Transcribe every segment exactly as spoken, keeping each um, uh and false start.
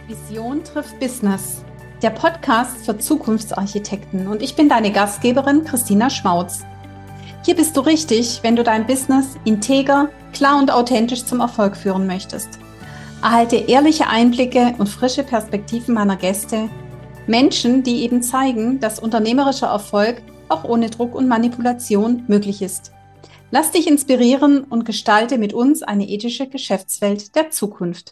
Vision trifft Business, der Podcast für Zukunftsarchitekten, und ich bin deine Gastgeberin Christina Schmautz. Hier bist du richtig, wenn du dein Business integer, klar und authentisch zum Erfolg führen möchtest. Erhalte ehrliche Einblicke und frische Perspektiven meiner Gäste, Menschen, die eben zeigen, dass unternehmerischer Erfolg auch ohne Druck und Manipulation möglich ist. Lass dich inspirieren und gestalte mit uns eine ethische Geschäftswelt der Zukunft.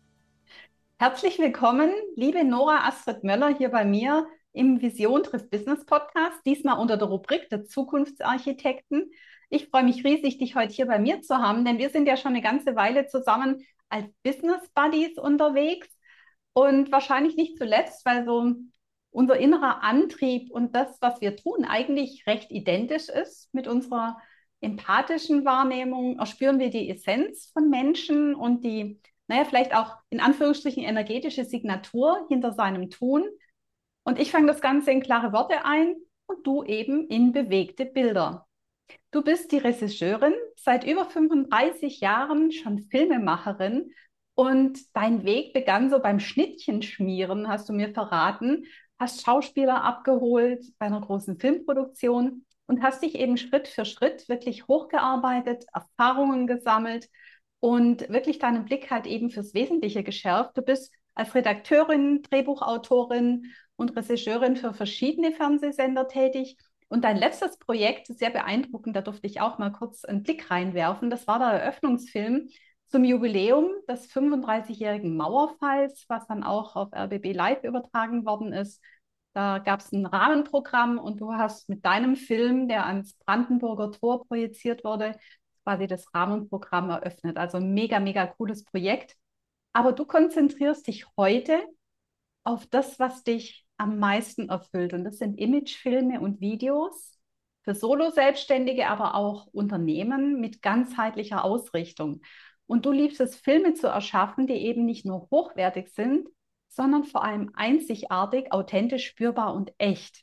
Herzlich willkommen, liebe Nora Astrid Möller, hier bei mir im Vision trifft Business Podcast, diesmal unter der Rubrik der Zukunftsarchitekten. Ich freue mich riesig, dich heute hier bei mir zu haben, denn wir sind ja schon eine ganze Weile zusammen als Business Buddies unterwegs und wahrscheinlich nicht zuletzt, weil so unser innerer Antrieb und das, was wir tun, eigentlich recht identisch ist. Mit unserer empathischen Wahrnehmung erspüren wir die Essenz von Menschen und die naja, vielleicht auch in Anführungsstrichen energetische Signatur hinter seinem Tun. Und ich fange das Ganze in klare Worte ein und du eben in bewegte Bilder. Du bist die Regisseurin, seit über fünfunddreißig Jahren schon Filmemacherin, und dein Weg begann so beim Schnittchenschmieren, hast du mir verraten, hast Schauspieler abgeholt bei einer großen Filmproduktion und hast dich eben Schritt für Schritt wirklich hochgearbeitet, Erfahrungen gesammelt und wirklich deinen Blick halt eben fürs Wesentliche geschärft. Du bist als Redakteurin, Drehbuchautorin und Regisseurin für verschiedene Fernsehsender tätig. Und dein letztes Projekt ist sehr beeindruckend, da durfte ich auch mal kurz einen Blick reinwerfen. Das war der Eröffnungsfilm zum Jubiläum des fünfunddreißigjährigen Mauerfalls, was dann auch auf R B B Live übertragen worden ist. Da gab es ein Rahmenprogramm und du hast mit deinem Film, der ans Brandenburger Tor projiziert wurde, quasi das Rahmenprogramm eröffnet. Also ein mega, mega cooles Projekt. Aber du konzentrierst dich heute auf das, was dich am meisten erfüllt. Und das sind Imagefilme und Videos für Solo-Selbstständige, aber auch Unternehmen mit ganzheitlicher Ausrichtung. Und du liebst es, Filme zu erschaffen, die eben nicht nur hochwertig sind, sondern vor allem einzigartig, authentisch, spürbar und echt.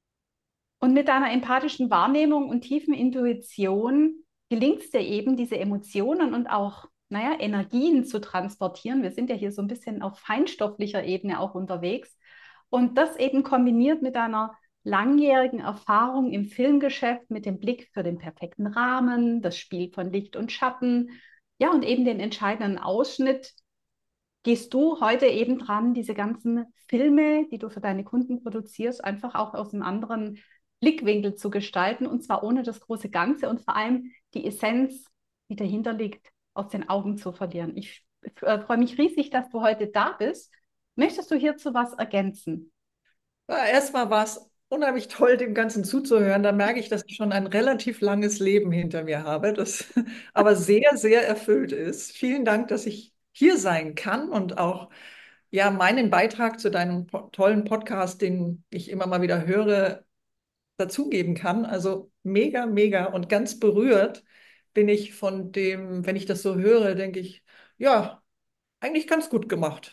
Und mit deiner empathischen Wahrnehmung und tiefen Intuition gelingt es dir eben, diese Emotionen und auch, naja, Energien zu transportieren. Wir sind ja hier so ein bisschen auf feinstofflicher Ebene auch unterwegs. Und das eben kombiniert mit deiner langjährigen Erfahrung im Filmgeschäft, mit dem Blick für den perfekten Rahmen, das Spiel von Licht und Schatten, ja, und eben den entscheidenden Ausschnitt, gehst du heute eben dran, diese ganzen Filme, die du für deine Kunden produzierst, einfach auch aus einem anderen Blickwinkel zu gestalten, und zwar ohne das große Ganze und vor allem die Essenz, die dahinter liegt, aus den Augen zu verlieren. Ich äh, freue mich riesig, dass du heute da bist. Möchtest du hierzu was ergänzen? Ja, erstmal war es unheimlich toll, dem Ganzen zuzuhören. Da merke ich, dass ich schon ein relativ langes Leben hinter mir habe, das aber sehr, sehr erfüllt ist. Vielen Dank, dass ich hier sein kann und auch ja, meinen Beitrag zu deinem po tollen Podcast, den ich immer mal wieder höre, dazugeben kann. Also mega, mega und ganz berührt bin ich von dem, wenn ich das so höre, denke ich, ja, eigentlich ganz gut gemacht.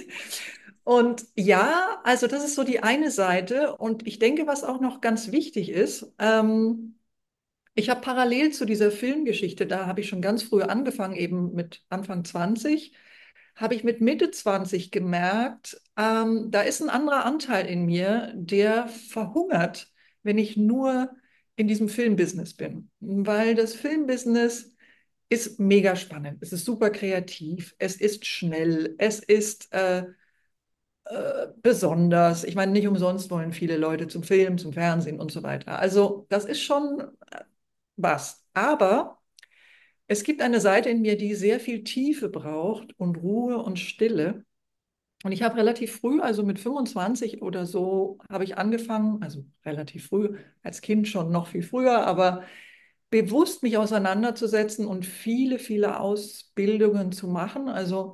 Und ja, also das ist so die eine Seite. Und ich denke, was auch noch ganz wichtig ist, ähm, ich habe parallel zu dieser Filmgeschichte, da habe ich schon ganz früh angefangen, eben mit Anfang zwanzig, habe ich mit Mitte zwanzig gemerkt, ähm, da ist ein anderer Anteil in mir, der verhungert, wenn ich nur in diesem Filmbusiness bin. Weil das Filmbusiness ist mega spannend, es ist super kreativ, es ist schnell, es ist äh, äh, besonders. Ich meine, nicht umsonst wollen viele Leute zum Film, zum Fernsehen und so weiter. Also das ist schon äh, was. Aber es gibt eine Seite in mir, die sehr viel Tiefe braucht und Ruhe und Stille. Und ich habe relativ früh, also mit fünfundzwanzig oder so, habe ich angefangen, also relativ früh, als Kind schon noch viel früher, aber bewusst mich auseinanderzusetzen und viele, viele Ausbildungen zu machen. Also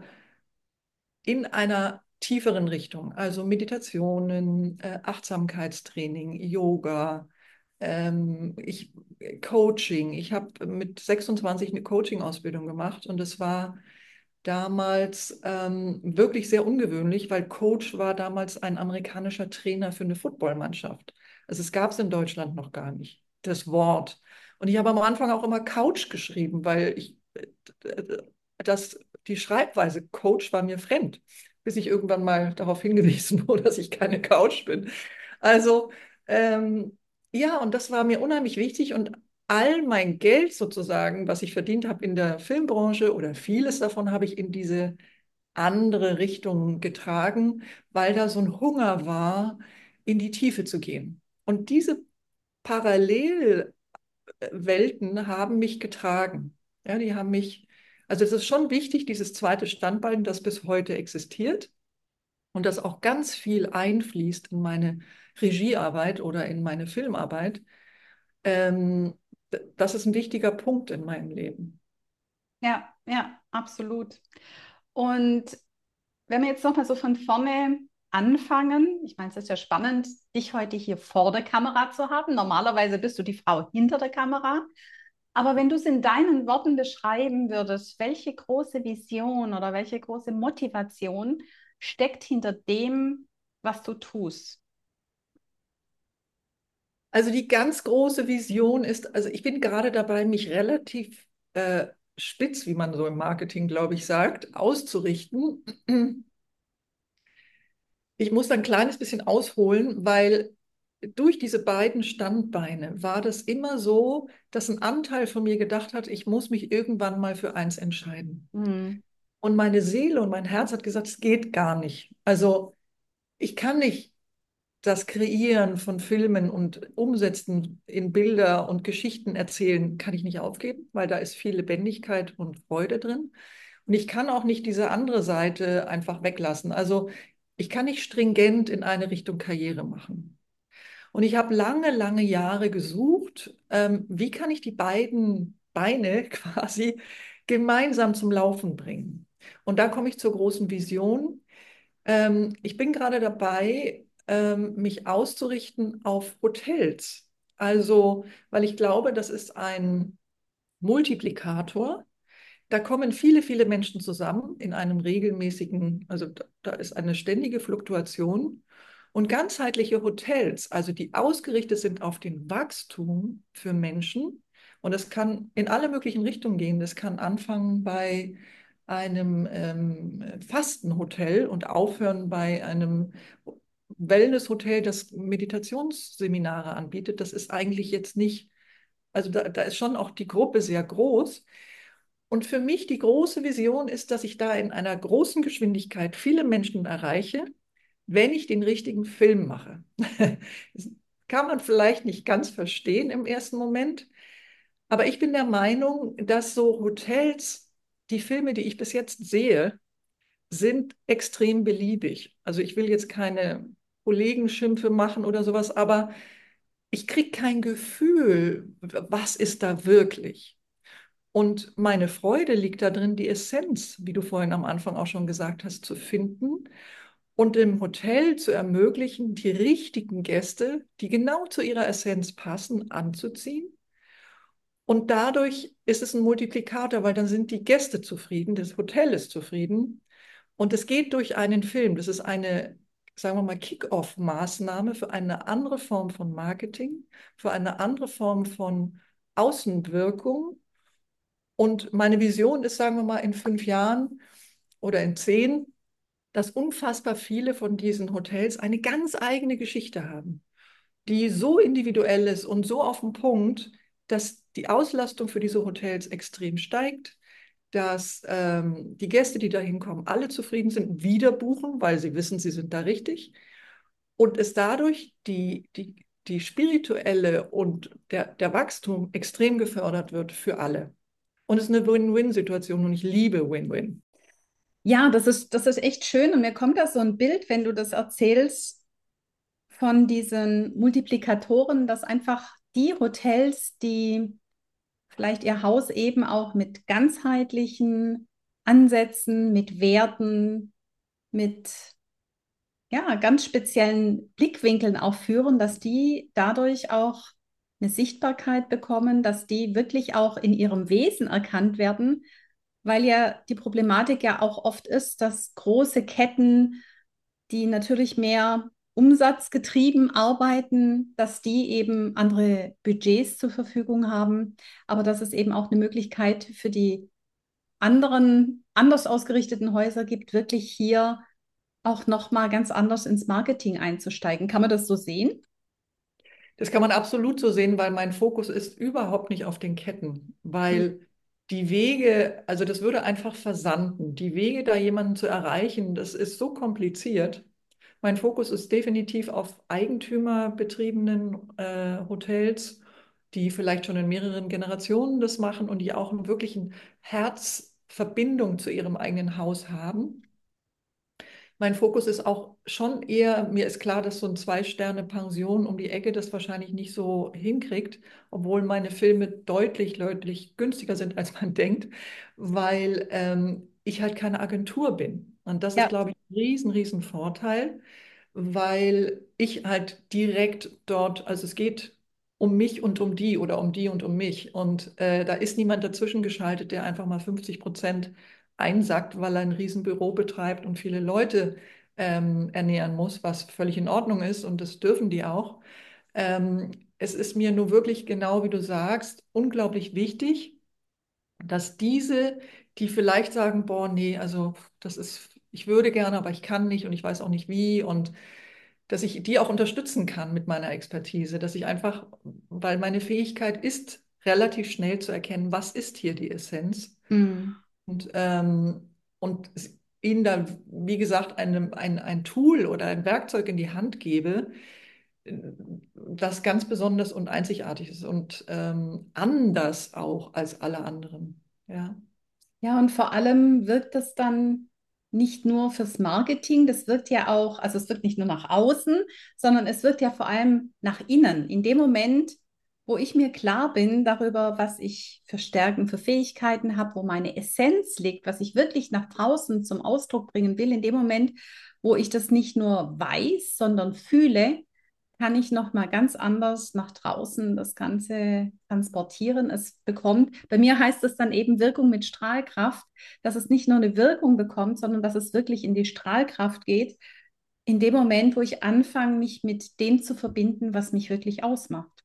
in einer tieferen Richtung, also Meditationen, äh, Achtsamkeitstraining, Yoga, ähm, ich, Coaching. Ich habe mit sechsundzwanzig eine Coaching-Ausbildung gemacht und es war damals ähm, wirklich sehr ungewöhnlich, weil Coach war damals ein amerikanischer Trainer für eine Footballmannschaft. Also es gab es in Deutschland noch gar nicht, das Wort. Und ich habe am Anfang auch immer Couch geschrieben, weil ich äh, das, die Schreibweise Coach war mir fremd. bis ich irgendwann mal darauf hingewiesen wurde, dass ich keine Couch bin. Also ähm, ja, und das war mir unheimlich wichtig und all mein Geld sozusagen, was ich verdient habe in der Filmbranche oder vieles davon habe ich in diese andere Richtung getragen, weil da so ein Hunger war, in die Tiefe zu gehen. Und diese Parallelwelten haben mich getragen. Ja, die haben mich, also es ist schon wichtig, dieses zweite Standbein, das bis heute existiert und das auch ganz viel einfließt in meine Regiearbeit oder in meine Filmarbeit. Ähm, Das ist ein wichtiger Punkt in meinem Leben. Ja, ja, absolut. Und wenn wir jetzt nochmal so von vorne anfangen, ich meine, es ist ja spannend, dich heute hier vor der Kamera zu haben. Normalerweise bist du die Frau hinter der Kamera. Aber wenn du es in deinen Worten beschreiben würdest, welche große Vision oder welche große Motivation steckt hinter dem, was du tust? Also die ganz große Vision ist, also ich bin gerade dabei, mich relativ äh, spitz, wie man so im Marketing, glaube ich, sagt, auszurichten. Ich muss ein kleines bisschen ausholen, weil durch diese beiden Standbeine war das immer so, dass ein Anteil von mir gedacht hat, ich muss mich irgendwann mal für eins entscheiden. Hm. Und meine Seele und mein Herz hat gesagt, es geht gar nicht. Also ich kann nicht das Kreieren von Filmen und Umsetzen in Bilder und Geschichten erzählen, kann ich nicht aufgeben, weil da ist viel Lebendigkeit und Freude drin. Und ich kann auch nicht diese andere Seite einfach weglassen. Also ich kann nicht stringent in eine Richtung Karriere machen. Und ich habe lange, lange Jahre gesucht, ähm, wie kann ich die beiden Beine quasi gemeinsam zum Laufen bringen. Und da komme ich zur großen Vision. Ähm, ich bin gerade dabei, ähm, mich auszurichten auf Hotels. Also, weil ich glaube, das ist ein Multiplikator. Da kommen viele, viele Menschen zusammen in einem regelmäßigen, also da, da ist eine ständige Fluktuation. Und ganzheitliche Hotels, also die ausgerichtet sind auf den Wachstum für Menschen, und das kann in alle möglichen Richtungen gehen. Das kann anfangen bei einem ähm, Fastenhotel und aufhören bei einem Wellnesshotel, das Meditationsseminare anbietet. Das ist eigentlich jetzt nicht, also da, da ist schon auch die Gruppe sehr groß. Und für mich die große Vision ist, dass ich da in einer großen Geschwindigkeit viele Menschen erreiche, wenn ich den richtigen Film mache. Das kann man vielleicht nicht ganz verstehen im ersten Moment, aber ich bin der Meinung, dass so Hotels, die Filme, die ich bis jetzt sehe, sind extrem beliebig. Also ich will jetzt keine Kollegenschimpfe machen oder sowas, aber ich kriege kein Gefühl, was ist da wirklich. Und meine Freude liegt darin, die Essenz, wie du vorhin am Anfang auch schon gesagt hast, zu finden und im Hotel zu ermöglichen, die richtigen Gäste, die genau zu ihrer Essenz passen, anzuziehen. Und dadurch ist es ein Multiplikator, weil dann sind die Gäste zufrieden, das Hotel ist zufrieden. Und es geht durch einen Film. Das ist eine, sagen wir mal, Kick-off-Maßnahme für eine andere Form von Marketing, für eine andere Form von Außenwirkung. Und meine Vision ist, sagen wir mal, in fünf Jahren oder in zehn, dass unfassbar viele von diesen Hotels eine ganz eigene Geschichte haben, die so individuell ist und so auf den Punkt, dass die Auslastung für diese Hotels extrem steigt, dass ähm, die Gäste, die da hinkommen, alle zufrieden sind, wieder buchen, weil sie wissen, sie sind da richtig. Und es dadurch die, die, die spirituelle und der, der Wachstum extrem gefördert wird für alle. Und es ist eine Win-Win-Situation und ich liebe Win-Win. Ja, das ist, das ist echt schön und mir kommt da so ein Bild, wenn du das erzählst, von diesen Multiplikatoren, dass einfach die Hotels, die vielleicht ihr Haus eben auch mit ganzheitlichen Ansätzen, mit Werten, mit ja, ganz speziellen Blickwinkeln auch führen, dass die dadurch auch eine Sichtbarkeit bekommen, dass die wirklich auch in ihrem Wesen erkannt werden, weil ja die Problematik ja auch oft ist, dass große Ketten, die natürlich mehr umsatzgetrieben arbeiten, dass die eben andere Budgets zur Verfügung haben, aber dass es eben auch eine Möglichkeit für die anderen anders ausgerichteten Häuser gibt, wirklich hier auch nochmal ganz anders ins Marketing einzusteigen. Kann man das so sehen? Das kann man absolut so sehen, weil mein Fokus ist überhaupt nicht auf den Ketten, Mhm. weil die Wege, also das würde einfach versanden. Die Wege, da jemanden zu erreichen, das ist so kompliziert. Mein Fokus ist definitiv auf eigentümerbetriebenen äh, Hotels, die vielleicht schon in mehreren Generationen das machen und die auch einen wirklichen Herzverbindung zu ihrem eigenen Haus haben. Mein Fokus ist auch schon eher, mir ist klar, dass so ein Zwei-Sterne-Pension um die Ecke das wahrscheinlich nicht so hinkriegt, obwohl meine Filme deutlich, deutlich günstiger sind, als man denkt, weil ähm, ich halt keine Agentur bin. Und das ist, Ja. glaube ich, ein riesen, riesen Vorteil, weil ich halt direkt dort, also es geht um mich und um die oder um die und um mich. Und äh, da ist niemand dazwischen geschaltet, der einfach mal fünfzig Prozent einsackt, weil er ein Riesenbüro betreibt und viele Leute ähm, ernähren muss, was völlig in Ordnung ist und das dürfen die auch. Ähm, es ist mir nur wirklich genau wie du sagst, unglaublich wichtig, dass diese, die vielleicht sagen, boah, nee, also das ist, ich würde gerne, aber ich kann nicht und ich weiß auch nicht wie und dass ich die auch unterstützen kann mit meiner Expertise, dass ich einfach, weil meine Fähigkeit ist, relativ schnell zu erkennen, was ist hier die Essenz Mhm. und, ähm, und ihnen da, wie gesagt, eine, ein, ein Tool oder ein Werkzeug in die Hand gebe, äh, das ganz besonders und einzigartig ist und ähm, anders auch als alle anderen. Ja. Ja, und vor allem wirkt das dann nicht nur fürs Marketing, das wirkt ja auch, also es wirkt nicht nur nach außen, sondern es wirkt ja vor allem nach innen. In dem Moment, wo ich mir klar bin darüber, was ich für Stärken, für Fähigkeiten habe, wo meine Essenz liegt, was ich wirklich nach draußen zum Ausdruck bringen will, in dem Moment, wo ich das nicht nur weiß, sondern fühle, kann ich noch mal ganz anders nach draußen das Ganze transportieren. Es bekommt, bei mir heißt es dann eben Wirkung mit Strahlkraft, dass es nicht nur eine Wirkung bekommt, sondern dass es wirklich in die Strahlkraft geht, in dem Moment, wo ich anfange, mich mit dem zu verbinden, was mich wirklich ausmacht.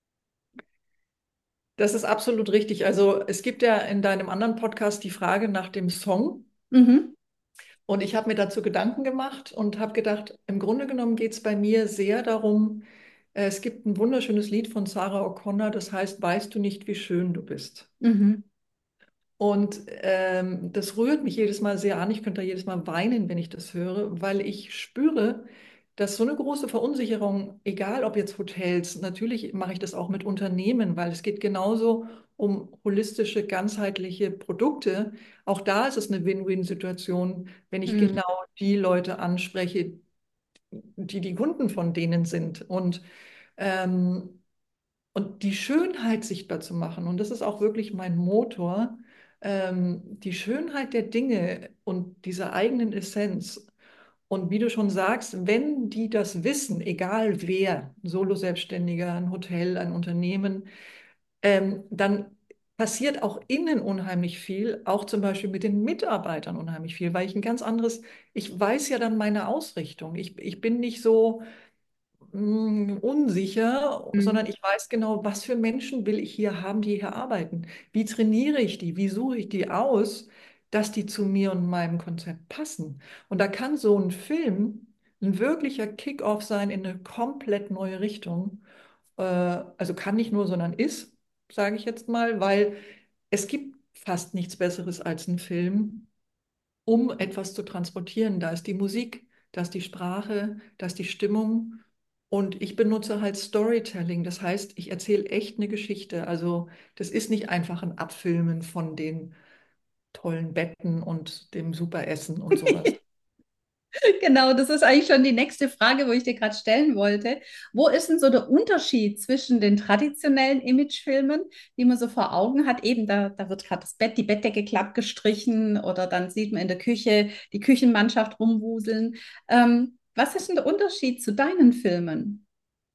Das ist absolut richtig. Also es gibt ja in deinem anderen Podcast die Frage nach dem Song. Mhm. Und ich habe mir dazu Gedanken gemacht und habe gedacht, im Grunde genommen geht es bei mir sehr darum, äh, es gibt ein wunderschönes Lied von Sarah O'Connor, das heißt, weißt du nicht, wie schön du bist? Mhm. Und ähm, das rührt mich jedes Mal sehr an. Ich könnte da jedes Mal weinen, wenn ich das höre, weil ich spüre, dass so eine große Verunsicherung, egal ob jetzt Hotels, natürlich mache ich das auch mit Unternehmen, weil es geht genauso um holistische, ganzheitliche Produkte. Auch da ist es eine Win-Win-Situation, wenn ich Mhm. genau die Leute anspreche, die die Kunden von denen sind. Und ähm, und die Schönheit sichtbar zu machen, und das ist auch wirklich mein Motor, ähm, die Schönheit der Dinge und dieser eigenen Essenz. Und wie du schon sagst, wenn die das wissen, egal wer, Solo-Selbstständiger, ein Hotel, ein Unternehmen, ähm, dann passiert auch innen unheimlich viel, auch zum Beispiel mit den Mitarbeitern unheimlich viel, weil ich ein ganz anderes, ich weiß ja dann meine Ausrichtung. Ich, ich bin nicht so mm, unsicher, Mhm. sondern ich weiß genau, was für Menschen will ich hier haben, die hier arbeiten. Wie trainiere ich die? Wie suche ich die aus, dass die zu mir und meinem Konzept passen? Und da kann so ein Film ein wirklicher Kick-off sein in eine komplett neue Richtung. Äh, also kann nicht nur, sondern ist, sage ich jetzt mal, weil es gibt fast nichts Besseres als ein Film, um etwas zu transportieren. Da ist die Musik, da ist die Sprache, da ist die Stimmung. Und ich benutze halt Storytelling. Das heißt, ich erzähle echt eine Geschichte. Also das ist nicht einfach ein Abfilmen von den tollen Betten und dem super Essen und sowas. Genau, das ist eigentlich schon die nächste Frage, wo ich dir gerade stellen wollte. Wo ist denn so der Unterschied zwischen den traditionellen Imagefilmen, die man so vor Augen hat? Eben, da, da wird gerade das Bett, die Bettdecke glatt gestrichen oder dann sieht man in der Küche die Küchenmannschaft rumwuseln. Ähm, was ist denn der Unterschied zu deinen Filmen?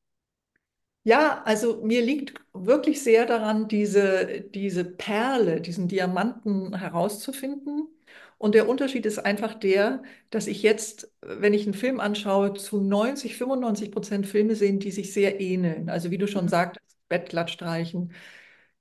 Ja, also mir liegt wirklich sehr daran, diese, diese Perle, diesen Diamanten herauszufinden. Und der Unterschied ist einfach der, dass ich jetzt, wenn ich einen Film anschaue, zu neunzig, fünfundneunzig Prozent Filme sehen, die sich sehr ähneln. Also wie du schon sagtest, Bett glatt streichen,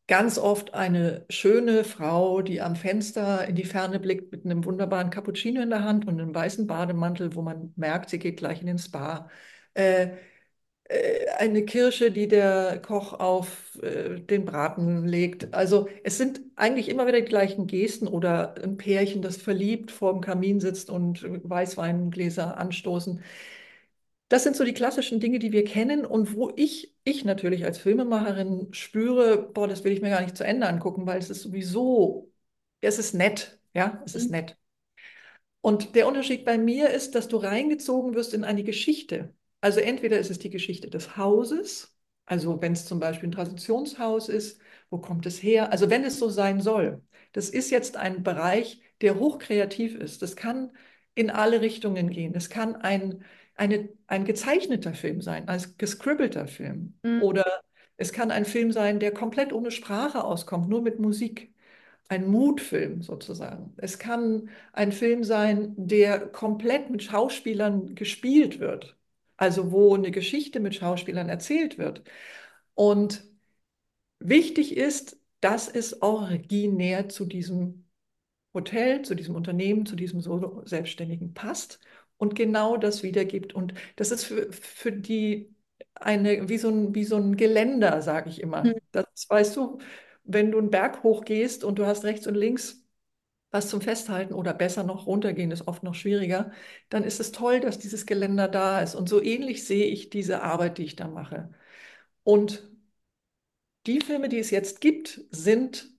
ganz oft eine schöne Frau, die am Fenster in die Ferne blickt mit einem wunderbaren Cappuccino in der Hand und einem weißen Bademantel, wo man merkt, sie geht gleich in den Spa. Äh, äh, eine Kirsche, die der Koch auf äh, den Braten legt. Also es sind eigentlich immer wieder die gleichen Gesten oder ein Pärchen, das verliebt vor dem Kamin sitzt und Weißweingläser anstoßen. Das sind so die klassischen Dinge, die wir kennen und wo ich, ich natürlich als Filmemacherin spüre, boah, das will ich mir gar nicht zu Ende angucken, weil es ist sowieso, es ist nett, ja, es ist Mhm. nett. Und der Unterschied bei mir ist, dass du reingezogen wirst in eine Geschichte. Also entweder ist es die Geschichte des Hauses, also wenn es zum Beispiel ein Traditionshaus ist, wo kommt es her? Also wenn es so sein soll. Das ist jetzt ein Bereich, der hochkreativ ist. Das kann in alle Richtungen gehen. Es kann ein, eine, ein gezeichneter Film sein, ein gescribbelter Film. Mhm. Oder es kann ein Film sein, der komplett ohne Sprache auskommt, nur mit Musik. Ein Mutfilm sozusagen. Es kann ein Film sein, der komplett mit Schauspielern gespielt wird. Also wo eine Geschichte mit Schauspielern erzählt wird. Und wichtig ist, dass es originär zu diesem Hotel, zu diesem Unternehmen, zu diesem Solo-Selbstständigen passt und genau das wiedergibt. Und das ist für, für die eine, wie so ein, wie so ein Geländer, sage ich immer. Das weißt du, wenn du einen Berg hochgehst und du hast rechts und links was zum Festhalten oder besser noch runtergehen, ist oft noch schwieriger, dann ist es toll, dass dieses Geländer da ist. Und so ähnlich sehe ich diese Arbeit, die ich da mache. Und die Filme, die es jetzt gibt, sind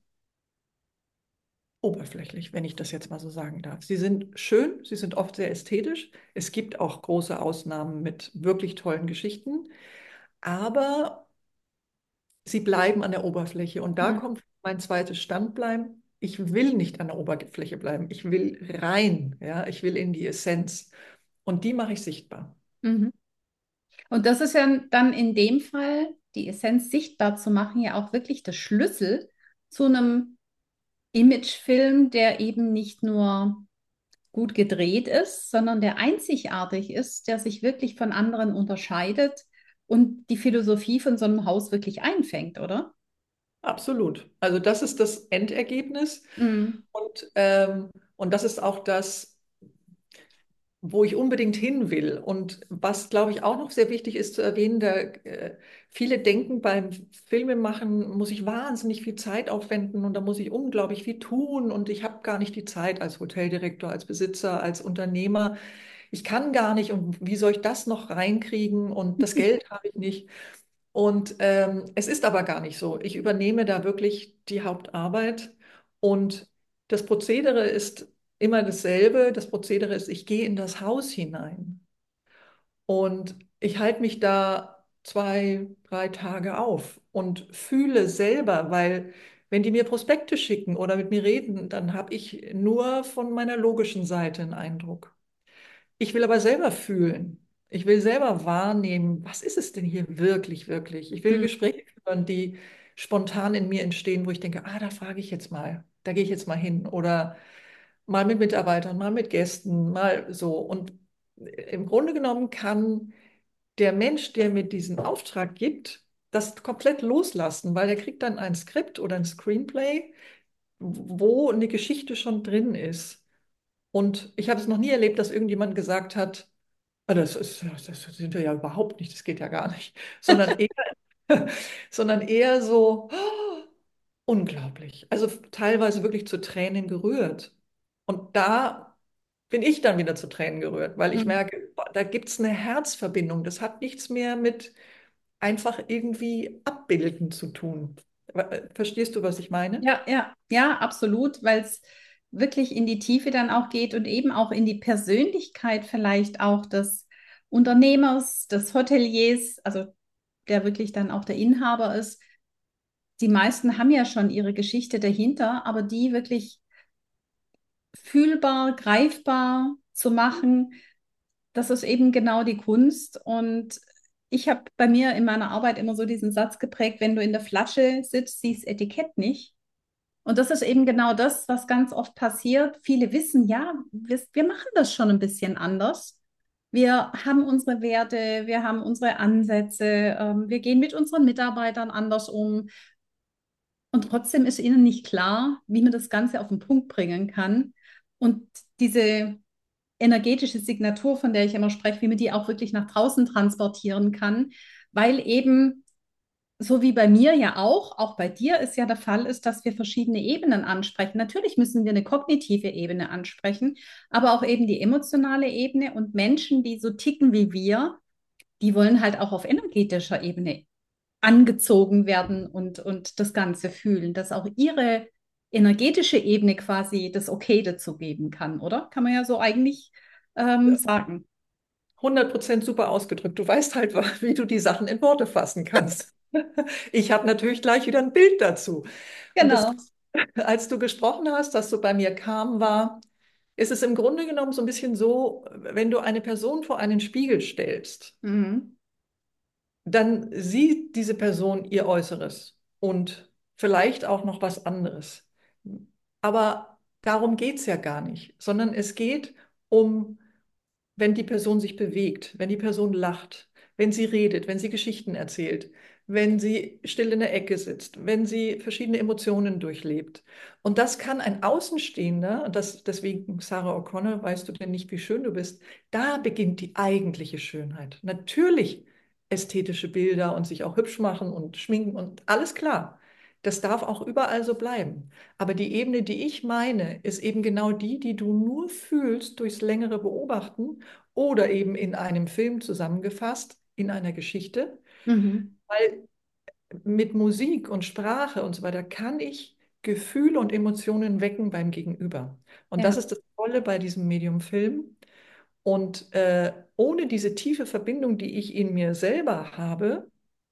oberflächlich, wenn ich das jetzt mal so sagen darf. Sie sind schön, sie sind oft sehr ästhetisch. Es gibt auch große Ausnahmen mit wirklich tollen Geschichten, aber sie bleiben an der Oberfläche. Und da Mhm. kommt mein zweites Standbein. Ich will nicht an der Oberfläche bleiben. Ich will rein, ja, ich will in die Essenz. Und die mache ich sichtbar. Mhm. Und das ist ja dann in dem Fall, die Essenz sichtbar zu machen, ja auch wirklich der Schlüssel zu einem Imagefilm, der eben nicht nur gut gedreht ist, sondern der einzigartig ist, der sich wirklich von anderen unterscheidet und die Philosophie von so einem Haus wirklich einfängt, oder? Absolut. Also das ist das Endergebnis. Mhm. Und, ähm, und das ist auch das, wo ich unbedingt hin will. Und was, glaube ich, auch noch sehr wichtig ist zu erwähnen, da, äh, viele denken, beim Filmemachen muss ich wahnsinnig viel Zeit aufwenden und da muss ich unglaublich viel tun und ich habe gar nicht die Zeit als Hoteldirektor, als Besitzer, als Unternehmer. Ich kann gar nicht und wie soll ich das noch reinkriegen und das Geld habe ich nicht. Und ähm, es ist aber gar nicht so. Ich übernehme da wirklich die Hauptarbeit und das Prozedere ist immer dasselbe. Das Prozedere ist, ich gehe in das Haus hinein und ich halte mich da zwei, drei Tage auf und fühle selber, weil wenn die mir Prospekte schicken oder mit mir reden, dann habe ich nur von meiner logischen Seite einen Eindruck. Ich will aber selber fühlen. Ich will selber wahrnehmen, was ist es denn hier wirklich, wirklich? Ich will Mhm. Gespräche führen, die spontan in mir entstehen, wo ich denke, ah, da frage ich jetzt mal, da gehe ich jetzt mal hin. Oder mal mit Mitarbeitern, mal mit Gästen, mal so. Und im Grunde genommen kann der Mensch, der mir diesen Auftrag gibt, das komplett loslassen, weil er kriegt dann ein Skript oder ein Screenplay, wo eine Geschichte schon drin ist. Und ich habe es noch nie erlebt, dass irgendjemand gesagt hat, "Ah, das ist, das sind wir ja überhaupt nicht, das geht ja gar nicht, sondern eher, sondern eher so, "Oh, unglaublich. Also teilweise wirklich zu Tränen gerührt. Und da bin ich dann wieder zu Tränen gerührt, weil ich Mhm. merke, boah, da gibt es eine Herzverbindung. Das hat nichts mehr mit einfach irgendwie abbilden zu tun. Äh, Verstehst du, was ich meine? Ja, ja, ja, absolut, weil es wirklich in die Tiefe dann auch geht und eben auch in die Persönlichkeit vielleicht auch des Unternehmers, des Hoteliers, also der wirklich dann auch der Inhaber ist. Die meisten haben ja schon ihre Geschichte dahinter, aber die wirklich fühlbar, greifbar zu machen, das ist eben genau die Kunst. Und ich habe bei mir in meiner Arbeit immer so diesen Satz geprägt, wenn du in der Flasche sitzt, siehst Etikett nicht. Und das ist eben genau das, was ganz oft passiert. Viele wissen, ja, wir, wir machen das schon ein bisschen anders. Wir haben unsere Werte, wir haben unsere Ansätze, ähm, wir gehen mit unseren Mitarbeitern anders um. und trotzdem ist ihnen nicht klar, wie man das Ganze auf den Punkt bringen kann. Und diese energetische Signatur, von der ich immer spreche, wie man die auch wirklich nach draußen transportieren kann, weil eben, so wie bei mir ja auch, auch bei dir ist ja der Fall ist, dass wir verschiedene Ebenen ansprechen. Natürlich müssen wir eine kognitive Ebene ansprechen, aber auch eben die emotionale Ebene und Menschen, die so ticken wie wir, die wollen halt auch auf energetischer Ebene angezogen werden und, und das Ganze fühlen, dass auch ihre energetische Ebene quasi das Okay dazu geben kann, oder? Kann man ja so eigentlich ähm, sagen. hundert Prozent super ausgedrückt. Du weißt halt, wie du die Sachen in Worte fassen kannst. Ich habe natürlich gleich wieder ein Bild dazu. Und das, Genau. als du gesprochen hast, dass du bei mir kam, war, ist es im Grunde genommen so ein bisschen so, wenn du eine Person vor einen Spiegel stellst, Mhm. dann sieht diese Person ihr Äußeres und vielleicht auch noch was anderes. Aber darum geht es ja gar nicht, sondern es geht um, wenn die Person sich bewegt, wenn die Person lacht, wenn sie redet, wenn sie Geschichten erzählt, wenn sie still in der Ecke sitzt, wenn sie verschiedene Emotionen durchlebt. Und das kann ein Außenstehender, und das, deswegen, Sarah O'Connor, weißt du denn nicht, wie schön du bist, da beginnt die eigentliche Schönheit. Natürlich ästhetische Bilder und sich auch hübsch machen und schminken und alles klar. Das darf auch überall so bleiben. Aber die Ebene, die ich meine, ist eben genau die, die du nur fühlst durchs längere Beobachten oder eben in einem Film zusammengefasst, in einer Geschichte. Mhm. Weil mit Musik und Sprache und so weiter kann ich Gefühle und Emotionen wecken beim Gegenüber. Und das Ja. ist das Tolle bei diesem Medium Film. Und äh, ohne diese tiefe Verbindung, die ich in mir selber habe,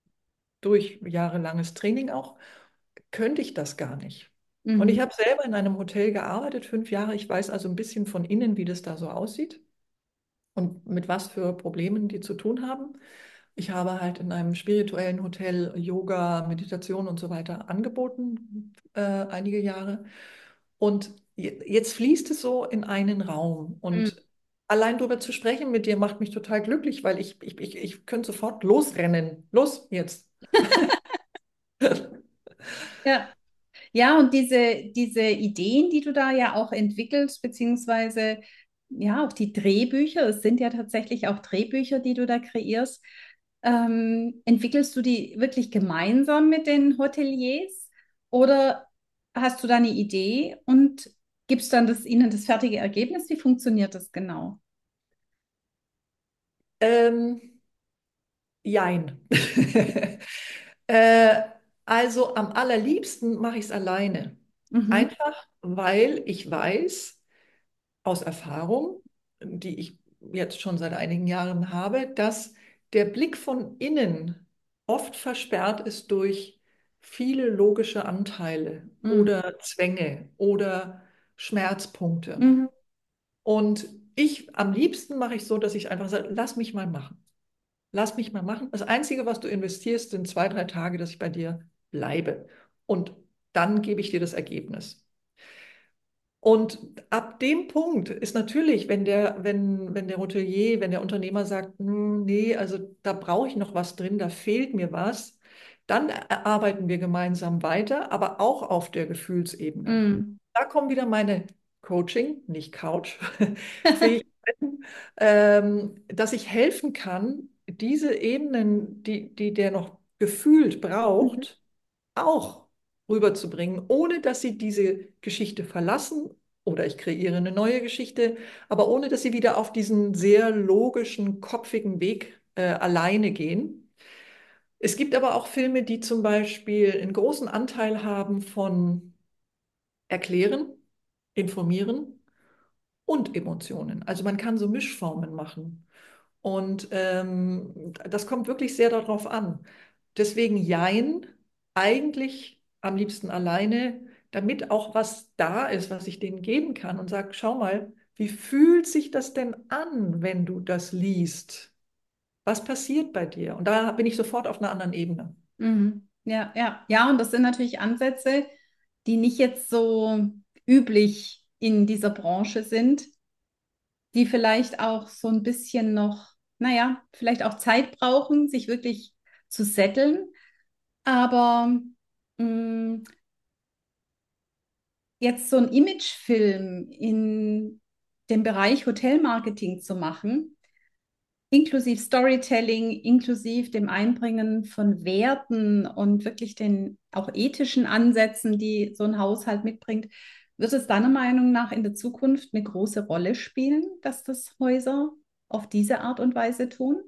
durch jahrelanges Training auch, könnte ich das gar nicht. Und ich Mhm. habe selber in einem Hotel gearbeitet, fünf Jahre. Ich weiß also ein bisschen von innen, wie das da so aussieht und mit was für Problemen die zu tun haben. Ich habe halt in einem spirituellen Hotel Yoga, Meditation und so weiter angeboten, äh, einige Jahre. Und je- jetzt fließt es so in einen Raum. Mhm. Und allein darüber zu sprechen mit dir macht mich total glücklich, weil ich, ich, ich, ich könnte sofort losrennen. Los jetzt. Ja. Ja, und diese, diese Ideen, die du da ja auch entwickelst, beziehungsweise ja, auch die Drehbücher, es sind ja tatsächlich auch Drehbücher, die du da kreierst, ähm, entwickelst du die wirklich gemeinsam mit den Hoteliers oder hast du da eine Idee und gibst dann das, ihnen das fertige Ergebnis? Wie funktioniert das genau? Ähm, Jein. Äh, also am allerliebsten mache ich es alleine. Mhm. Einfach, weil ich weiß aus Erfahrung, die ich jetzt schon seit einigen Jahren habe, dass der Blick von innen oft versperrt ist durch viele logische Anteile Mhm. oder Zwänge oder Schmerzpunkte. Mhm. Und ich am liebsten mache ich so, dass ich einfach sage, lass mich mal machen. Lass mich mal machen. Das Einzige, was du investierst, sind zwei, drei Tage, dass ich bei dir bleibe. Und dann gebe ich dir das Ergebnis. Und ab dem Punkt ist natürlich, wenn der, wenn, wenn der Hotelier, wenn der Unternehmer sagt, "Hm, nee, also da brauche ich noch was drin, da fehlt mir was, dann arbeiten wir gemeinsam weiter, aber auch auf der Gefühlsebene. Mhm. Da kommen wieder meine Coaching, nicht Couch, Fähigkeiten, ähm, dass ich helfen kann, diese Ebenen, die, die der noch gefühlt Mhm. braucht, auch rüberzubringen, ohne dass sie diese Geschichte verlassen oder ich kreiere eine neue Geschichte, aber ohne dass sie wieder auf diesen sehr logischen, kopfigen Weg äh, alleine gehen. Es gibt aber auch Filme, die zum Beispiel einen großen Anteil haben von Erklären, Informieren und Emotionen. Also man kann so Mischformen machen. Und ähm, das kommt wirklich sehr darauf an. Deswegen Jein, eigentlich am liebsten alleine, damit auch was da ist, was ich denen geben kann und sage, schau mal, wie fühlt sich das denn an, wenn du das liest? Was passiert bei dir? Und da bin ich sofort auf einer anderen Ebene. Mhm. Ja, ja, ja, und das sind natürlich Ansätze, die nicht jetzt so üblich in dieser Branche sind, die vielleicht auch so ein bisschen noch, naja, vielleicht auch Zeit brauchen, sich wirklich zu setteln. Aber mh, jetzt so einen Imagefilm in dem Bereich Hotelmarketing zu machen, inklusive Storytelling, inklusive dem Einbringen von Werten und wirklich den auch ethischen Ansätzen, die so ein Haushalt mitbringt, wird es deiner Meinung nach in der Zukunft eine große Rolle spielen, dass das Häuser auf diese Art und Weise tun?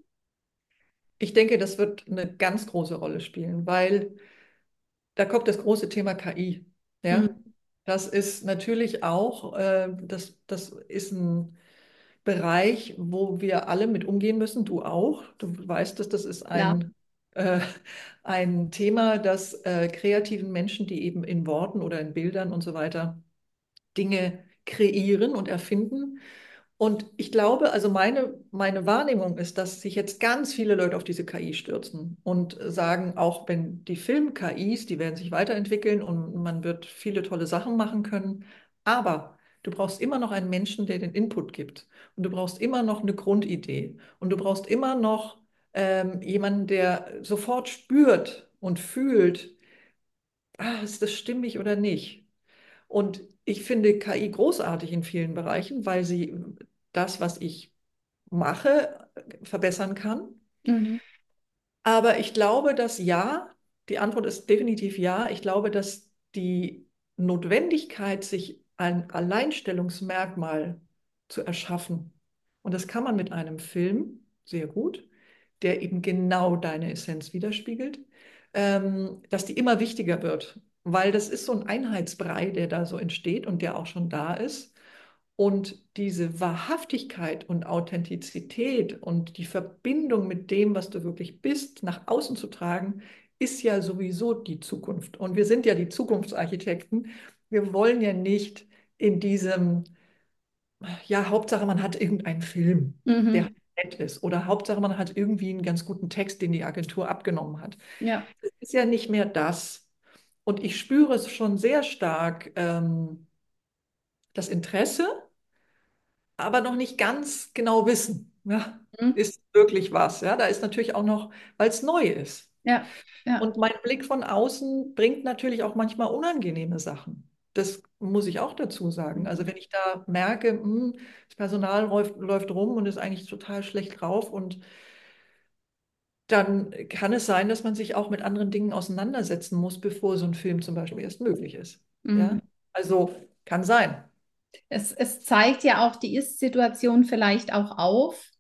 Ich denke, das wird eine ganz große Rolle spielen, weil da kommt das große Thema K I. Ja, Mhm. das ist natürlich auch, äh, das, das ist ein Bereich, wo wir alle mit umgehen müssen. Du auch. Du weißt, dass das ist Klar. ein, äh, ein Thema, das äh, kreativen Menschen, die eben in Worten oder in Bildern und so weiter Dinge kreieren und erfinden. Und ich glaube, also meine, meine Wahrnehmung ist, dass sich jetzt ganz viele Leute auf diese K I stürzen und sagen, auch wenn die Film-K Is, die werden sich weiterentwickeln und man wird viele tolle Sachen machen können, aber du brauchst immer noch einen Menschen, der den Input gibt. Und du brauchst immer noch eine Grundidee. Und du brauchst immer noch ähm, jemanden, der sofort spürt und fühlt, ah, ist das stimmig oder nicht? Und ich finde K I großartig in vielen Bereichen, weil sie das, was ich mache, verbessern kann. Mhm. Aber ich glaube, dass ja, die Antwort ist definitiv ja. Ich glaube, dass die Notwendigkeit, sich ein Alleinstellungsmerkmal zu erschaffen, und das kann man mit einem Film sehr gut, der eben genau deine Essenz widerspiegelt, ähm, dass die immer wichtiger wird, weil das ist so ein Einheitsbrei, der da so entsteht und der auch schon da ist. Und diese Wahrhaftigkeit und Authentizität und die Verbindung mit dem, was du wirklich bist, nach außen zu tragen, ist ja sowieso die Zukunft. Und wir sind ja die Zukunftsarchitekten. Wir wollen ja nicht in diesem, ja, Hauptsache man hat irgendeinen Film, der Mhm. nett ist. Oder Hauptsache man hat irgendwie einen ganz guten Text, den die Agentur abgenommen hat. Ja. Es ist ja nicht mehr das. Und ich spüre es schon sehr stark, ähm, das Interesse, aber noch nicht ganz genau wissen, ja, Mhm. ist wirklich was. Ja, da ist natürlich auch noch, weil es neu ist. Ja. Ja. Und mein Blick von außen bringt natürlich auch manchmal unangenehme Sachen. Das muss ich auch dazu sagen. Also Mhm. wenn ich da merke, hm, das Personal läuft, läuft rum und ist eigentlich total schlecht drauf, und dann kann es sein, dass man sich auch mit anderen Dingen auseinandersetzen muss, bevor so ein Film zum Beispiel erst möglich ist. Ja, Mhm. also kann sein. Es, es zeigt ja auch die Ist-Situation vielleicht auch auf.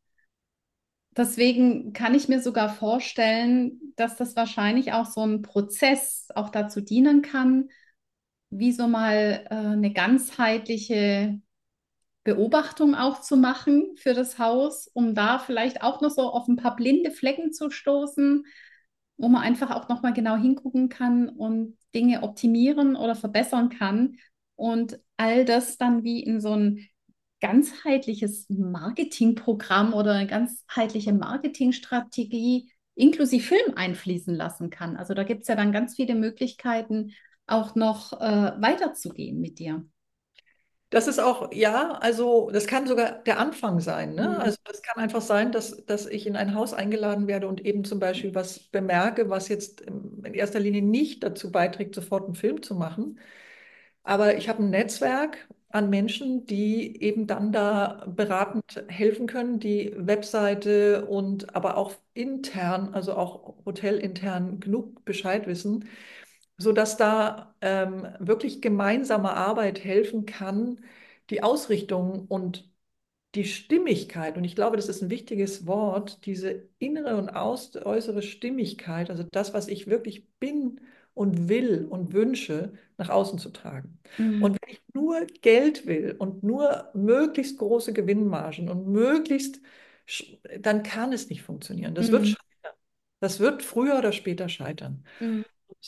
Deswegen kann ich mir sogar vorstellen, dass das wahrscheinlich auch so ein Prozess auch dazu dienen kann, wie so mal äh, eine ganzheitliche Beobachtung auch zu machen für das Haus, um da vielleicht auch noch so auf ein paar blinde Flecken zu stoßen, wo man einfach auch noch mal genau hingucken kann und Dinge optimieren oder verbessern kann und all das dann wie in so ein ganzheitliches Marketingprogramm oder eine ganzheitliche Marketingstrategie inklusive Film einfließen lassen kann. Also da gibt es ja dann ganz viele Möglichkeiten, auch noch äh, weiterzugehen mit dir. Das ist auch, ja, also das kann sogar der Anfang sein, ne? Mhm. Also das kann einfach sein, dass, dass ich in ein Haus eingeladen werde und eben zum Beispiel was bemerke, was jetzt in erster Linie nicht dazu beiträgt, sofort einen Film zu machen. Aber ich habe ein Netzwerk an Menschen, die eben dann da beratend helfen können, die Webseite und aber auch intern, also auch hotelintern genug Bescheid wissen, sodass da ähm, wirklich gemeinsame Arbeit helfen kann, die Ausrichtung und die Stimmigkeit, und ich glaube, das ist ein wichtiges Wort, diese innere und aus, äußere Stimmigkeit, also das, was ich wirklich bin und will und wünsche, nach außen zu tragen. Mhm. Und wenn ich nur Geld will und nur möglichst große Gewinnmargen und möglichst, sch- dann kann es nicht funktionieren. Das wird Mhm. scheitern. Das wird früher oder später scheitern. Mhm.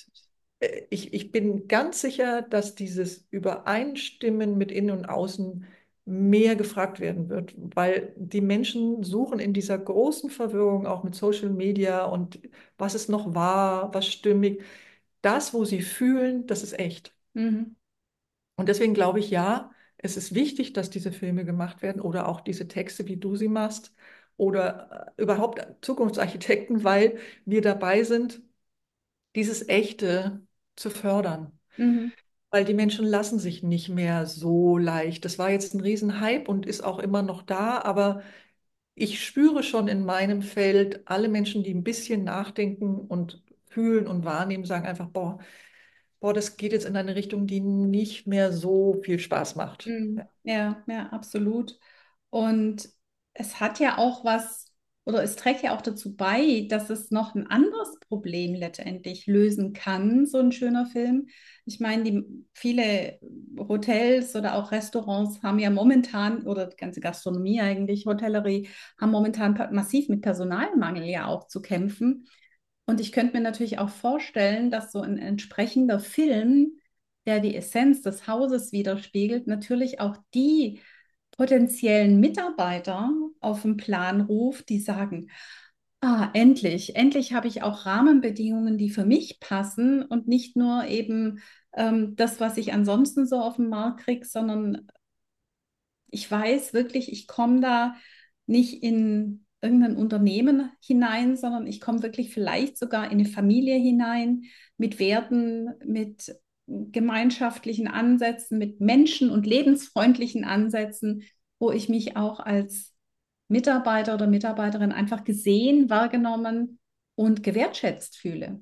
Äh, Ich, ich bin ganz sicher, dass dieses Übereinstimmen mit Innen und Außen mehr gefragt werden wird, weil die Menschen suchen in dieser großen Verwirrung auch mit Social Media und was ist noch wahr, was stimmig, das, wo sie fühlen, das ist echt. Mhm. Und deswegen glaube ich, ja, es ist wichtig, dass diese Filme gemacht werden oder auch diese Texte, wie du sie machst, oder äh, überhaupt Zukunftsarchitekten, weil wir dabei sind, dieses Echte zu fördern. Mhm. weil die Menschen lassen sich nicht mehr so leicht. Das war jetzt ein Riesenhype und ist auch immer noch da, aber ich spüre schon in meinem Feld, alle Menschen, die ein bisschen nachdenken und fühlen und wahrnehmen, sagen einfach, boah, boah, das geht jetzt in eine Richtung, die nicht mehr so viel Spaß macht. Mhm. Ja, ja, absolut. Und es hat ja auch was, oder es trägt ja auch dazu bei, dass es noch ein anderes Problem letztendlich lösen kann, so ein schöner Film. Ich meine, die viele Hotels oder auch Restaurants haben ja momentan, oder die ganze Gastronomie eigentlich, Hotellerie, haben momentan pa- massiv mit Personalmangel ja auch zu kämpfen. Und ich könnte mir natürlich auch vorstellen, dass so ein entsprechender Film, der die Essenz des Hauses widerspiegelt, natürlich auch die potenziellen Mitarbeiter auf den Plan ruft, die sagen, ah, endlich, endlich habe ich auch Rahmenbedingungen, die für mich passen und nicht nur eben ähm, das, was ich ansonsten so auf dem Markt kriege, sondern ich weiß wirklich, ich komme da nicht in irgendein Unternehmen hinein, sondern ich komme wirklich vielleicht sogar in eine Familie hinein mit Werten, mit gemeinschaftlichen Ansätzen, mit Menschen und lebensfreundlichen Ansätzen, wo ich mich auch als Mitarbeiter oder Mitarbeiterin einfach gesehen, wahrgenommen und gewertschätzt fühle.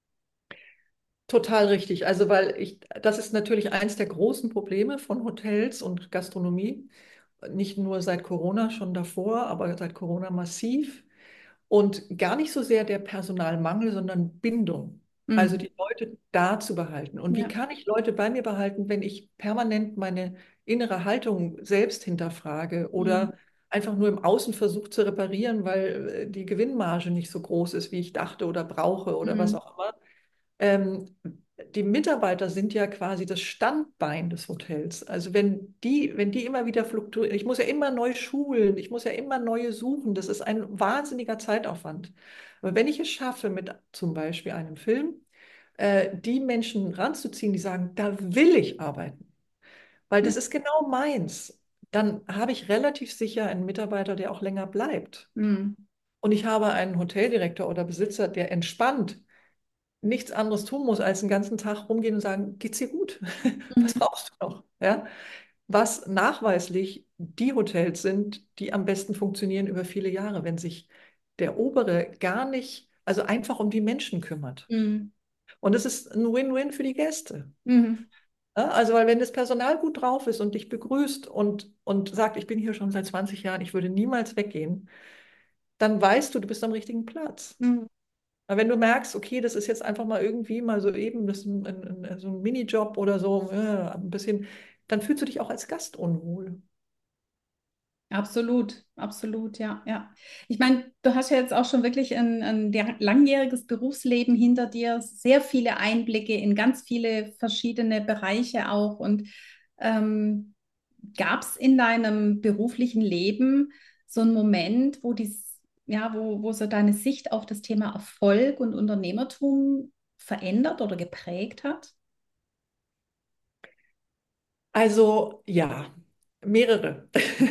Total richtig. Also, weil ich, das ist natürlich eins der großen Probleme von Hotels und Gastronomie. Nicht nur seit Corona, schon davor, aber seit Corona massiv. Und gar nicht so sehr der Personalmangel, sondern Bindung. Also Mhm. die Leute da zu behalten. Und wie Ja. kann ich Leute bei mir behalten, wenn ich permanent meine innere Haltung selbst hinterfrage Mhm. oder einfach nur im Außen versuche zu reparieren, weil äh, die Gewinnmarge nicht so groß ist, wie ich dachte oder brauche oder was Mhm. auch immer. Ähm, Die Mitarbeiter sind ja quasi das Standbein des Hotels. Also wenn die, wenn die immer wieder fluktuieren, ich muss ja immer neu schulen, ich muss ja immer neue suchen, das ist ein wahnsinniger Zeitaufwand. Aber wenn ich es schaffe, mit zum Beispiel einem Film, äh, die Menschen ranzuziehen, die sagen, da will ich arbeiten, weil Ja. das ist genau meins, dann habe ich relativ sicher einen Mitarbeiter, der auch länger bleibt. Mhm. Und ich habe einen Hoteldirektor oder Besitzer, der entspannt nichts anderes tun muss, als den ganzen Tag rumgehen und sagen, geht's dir gut? Was Mhm. brauchst du noch? Ja? Was nachweislich die Hotels sind, die am besten funktionieren über viele Jahre, wenn sich der Obere gar nicht, also einfach um die Menschen kümmert. Mhm. Und es ist ein Win-Win für die Gäste. Mhm. Ja? Also, weil wenn das Personal gut drauf ist und dich begrüßt und, und sagt, ich bin hier schon seit zwanzig Jahren, ich würde niemals weggehen, dann weißt du, du bist am richtigen Platz. Mhm. Aber wenn du merkst, okay, das ist jetzt einfach mal irgendwie mal so eben, das ist ein, ein, ein, so ein Minijob oder so, äh, ein bisschen, dann fühlst du dich auch als Gast unwohl. Absolut, absolut, ja, ja. Ich meine, du hast ja jetzt auch schon wirklich ein, ein der- langjähriges Berufsleben hinter dir, sehr viele Einblicke in ganz viele verschiedene Bereiche auch. Und ähm, gab es in deinem beruflichen Leben so einen Moment, wo dies, ja, wo, wo so deine Sicht auf das Thema Erfolg und Unternehmertum verändert oder geprägt hat? Also ja, mehrere.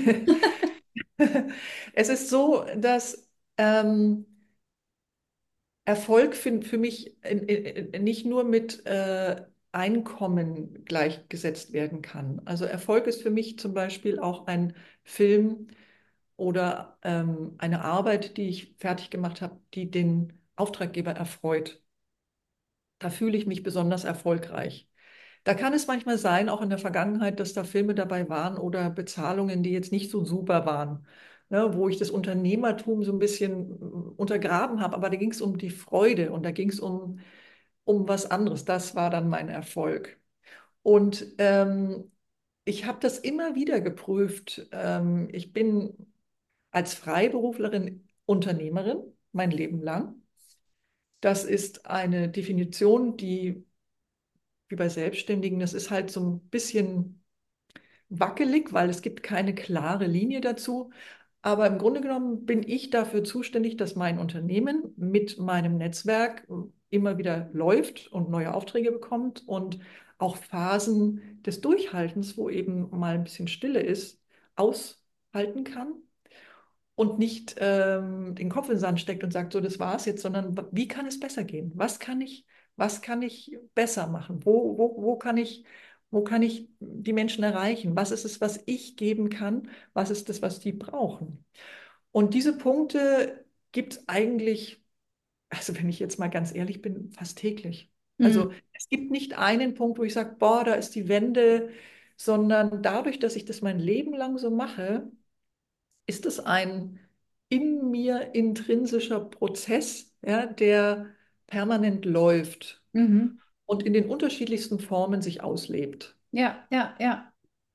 Es ist so, dass ähm, Erfolg für, für mich in, in, nicht nur mit äh, Einkommen gleichgesetzt werden kann. Also Erfolg ist für mich zum Beispiel auch ein Film oder ähm, eine Arbeit, die ich fertig gemacht habe, die den Auftraggeber erfreut. Da fühle ich mich besonders erfolgreich. Da kann es manchmal sein, auch in der Vergangenheit, dass da Filme dabei waren oder Bezahlungen, die jetzt nicht so super waren, ne, wo ich das Unternehmertum so ein bisschen äh, untergraben habe. Aber da ging es um die Freude und da ging es um, um was anderes. Das war dann mein Erfolg. Und ähm, ich habe das immer wieder geprüft. Ähm, ich bin als Freiberuflerin Unternehmerin mein Leben lang. Das ist eine Definition, die wie bei Selbstständigen, das ist halt so ein bisschen wackelig, weil es gibt keine klare Linie dazu. Aber im Grunde genommen bin ich dafür zuständig, dass mein Unternehmen mit meinem Netzwerk immer wieder läuft und neue Aufträge bekommt und auch Phasen des Durchhaltens, wo eben mal ein bisschen Stille ist, aushalten kann und nicht ähm, den Kopf in den Sand steckt und sagt, so, das war's jetzt, sondern wie kann es besser gehen? Was kann ich Was kann ich besser machen? Wo, wo, wo kann ich, wo kann ich die Menschen erreichen? Was ist es, was ich geben kann? Was ist es, was die brauchen? Und diese Punkte gibt es eigentlich, also wenn ich jetzt mal ganz ehrlich bin, fast täglich. Mhm. Also es gibt nicht einen Punkt, wo ich sage, boah, da ist die Wende, sondern dadurch, dass ich das mein Leben lang so mache, ist es ein in mir intrinsischer Prozess, ja, der permanent läuft Mhm. und in den unterschiedlichsten Formen sich auslebt. Ja, ja, ja,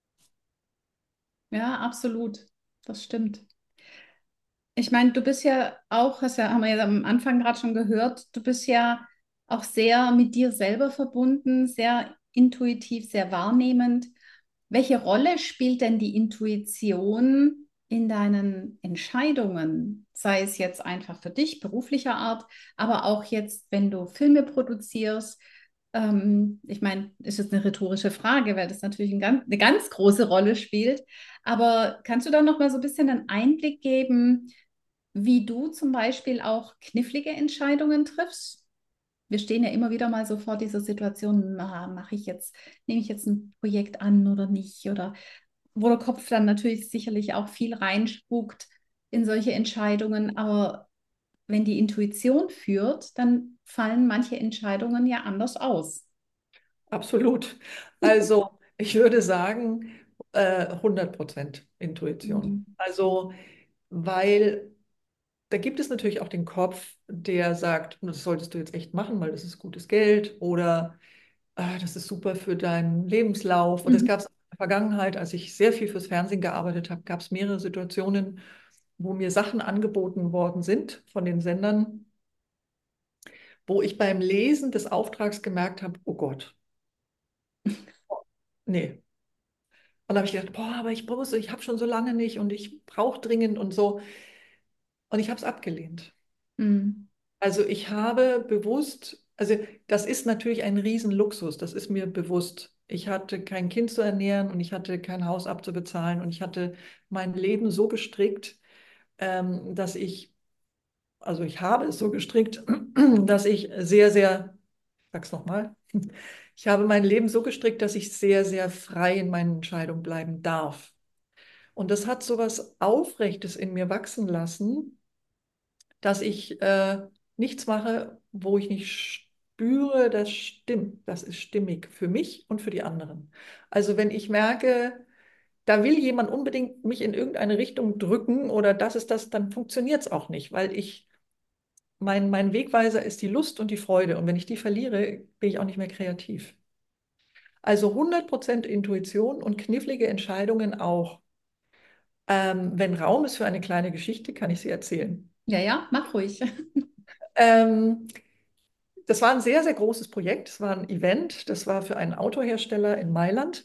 ja, absolut. Das stimmt. Ich meine, du bist ja auch, hast ja, haben wir ja am Anfang gerade schon gehört, du bist ja auch sehr mit dir selber verbunden, sehr intuitiv, sehr wahrnehmend. Welche Rolle spielt denn die Intuition in deinen Entscheidungen? Sei es jetzt einfach für dich, beruflicher Art, aber auch jetzt, wenn du Filme produzierst. Ähm, ich meine, ist jetzt eine rhetorische Frage, weil das natürlich ein ganz, eine ganz große Rolle spielt. Aber kannst du da noch mal so ein bisschen einen Einblick geben, wie du zum Beispiel auch knifflige Entscheidungen triffst? Wir stehen ja immer wieder mal so vor dieser Situation, ah, mache ich jetzt, nehme ich jetzt ein Projekt an oder nicht? Oder wo der Kopf dann natürlich sicherlich auch viel reinspukt in solche Entscheidungen. Aber wenn die Intuition führt, dann fallen manche Entscheidungen ja anders aus. Absolut. Also ich würde sagen, äh, hundert Prozent Intuition. Mhm. Also, weil da gibt es natürlich auch den Kopf, der sagt, das solltest du jetzt echt machen, weil das ist gutes Geld oder ah, das ist super für deinen Lebenslauf. Und es Mhm. gab es in der Vergangenheit, als ich sehr viel fürs Fernsehen gearbeitet habe, gab es mehrere Situationen, wo mir Sachen angeboten worden sind von den Sendern, wo ich beim Lesen des Auftrags gemerkt habe, oh Gott, nee. Und da habe ich gedacht, boah, aber ich muss, ich habe schon so lange nicht und ich brauche dringend und so. Und ich habe es abgelehnt. Mhm. Also ich habe bewusst, also das ist natürlich ein Riesenluxus, das ist mir bewusst. Ich hatte kein Kind zu ernähren und ich hatte kein Haus abzubezahlen und ich hatte mein Leben so gestrickt, ähm, dass ich, also ich habe es so gestrickt, dass ich sehr, sehr, ich sag's nochmal, ich habe mein Leben so gestrickt, dass ich sehr, sehr frei in meinen Entscheidungen bleiben darf. Und das hat so was Aufrechtes in mir wachsen lassen, dass ich äh, nichts mache, wo ich nicht spüre, das stimmt, das ist stimmig für mich und für die anderen. Also wenn ich merke, da will jemand unbedingt mich in irgendeine Richtung drücken oder das ist das, dann funktioniert es auch nicht, weil ich, mein, mein Wegweiser ist die Lust und die Freude und wenn ich die verliere, bin ich auch nicht mehr kreativ. Also hundert Prozent Intuition und knifflige Entscheidungen auch. Ähm, wenn Raum ist für eine kleine Geschichte, kann ich sie erzählen. Ja, ja, mach ruhig. Ähm, Das war ein sehr, sehr großes Projekt. Es war ein Event. Das war für einen Autohersteller in Mailand.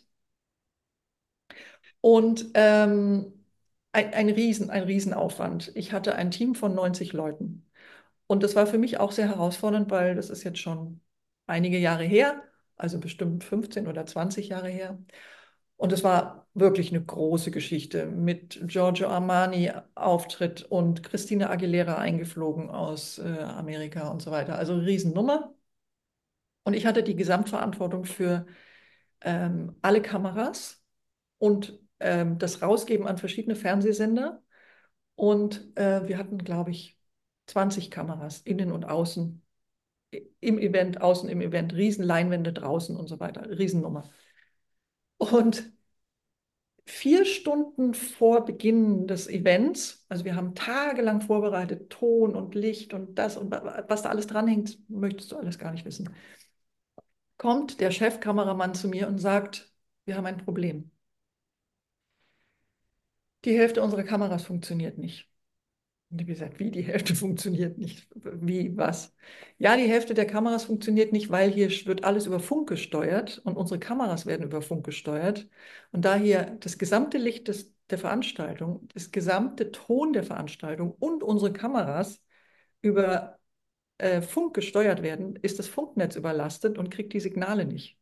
Und ähm, ein, ein Riesen, ein Riesenaufwand. Ich hatte ein Team von neunzig Leuten. Und das war für mich auch sehr herausfordernd, weil das ist jetzt schon einige Jahre her, also bestimmt fünfzehn oder zwanzig Jahre her. Und es war wirklich eine große Geschichte mit Giorgio Armani Auftritt und Christina Aguilera eingeflogen aus äh, Amerika und so weiter. Also Riesennummer. Und ich hatte die Gesamtverantwortung für ähm, alle Kameras und ähm, das Rausgeben an verschiedene Fernsehsender. Und äh, wir hatten, glaube ich, zwanzig Kameras, innen und außen, im Event, außen im Event, Riesenleinwände draußen und so weiter, Riesennummer. Und vier Stunden vor Beginn des Events, also wir haben tagelang vorbereitet, Ton und Licht und das und was da alles dranhängt, möchtest du alles gar nicht wissen, kommt der Chefkameramann zu mir und sagt, wir haben ein Problem. Die Hälfte unserer Kameras funktioniert nicht. Und ich habe gesagt, wie die Hälfte funktioniert nicht? Wie, was? Ja, die Hälfte der Kameras funktioniert nicht, weil hier wird alles über Funk gesteuert und unsere Kameras werden über Funk gesteuert. Und da hier das gesamte Licht des, der Veranstaltung, das gesamte Ton der Veranstaltung und unsere Kameras über äh, Funk gesteuert werden, ist das Funknetz überlastet und kriegt die Signale nicht.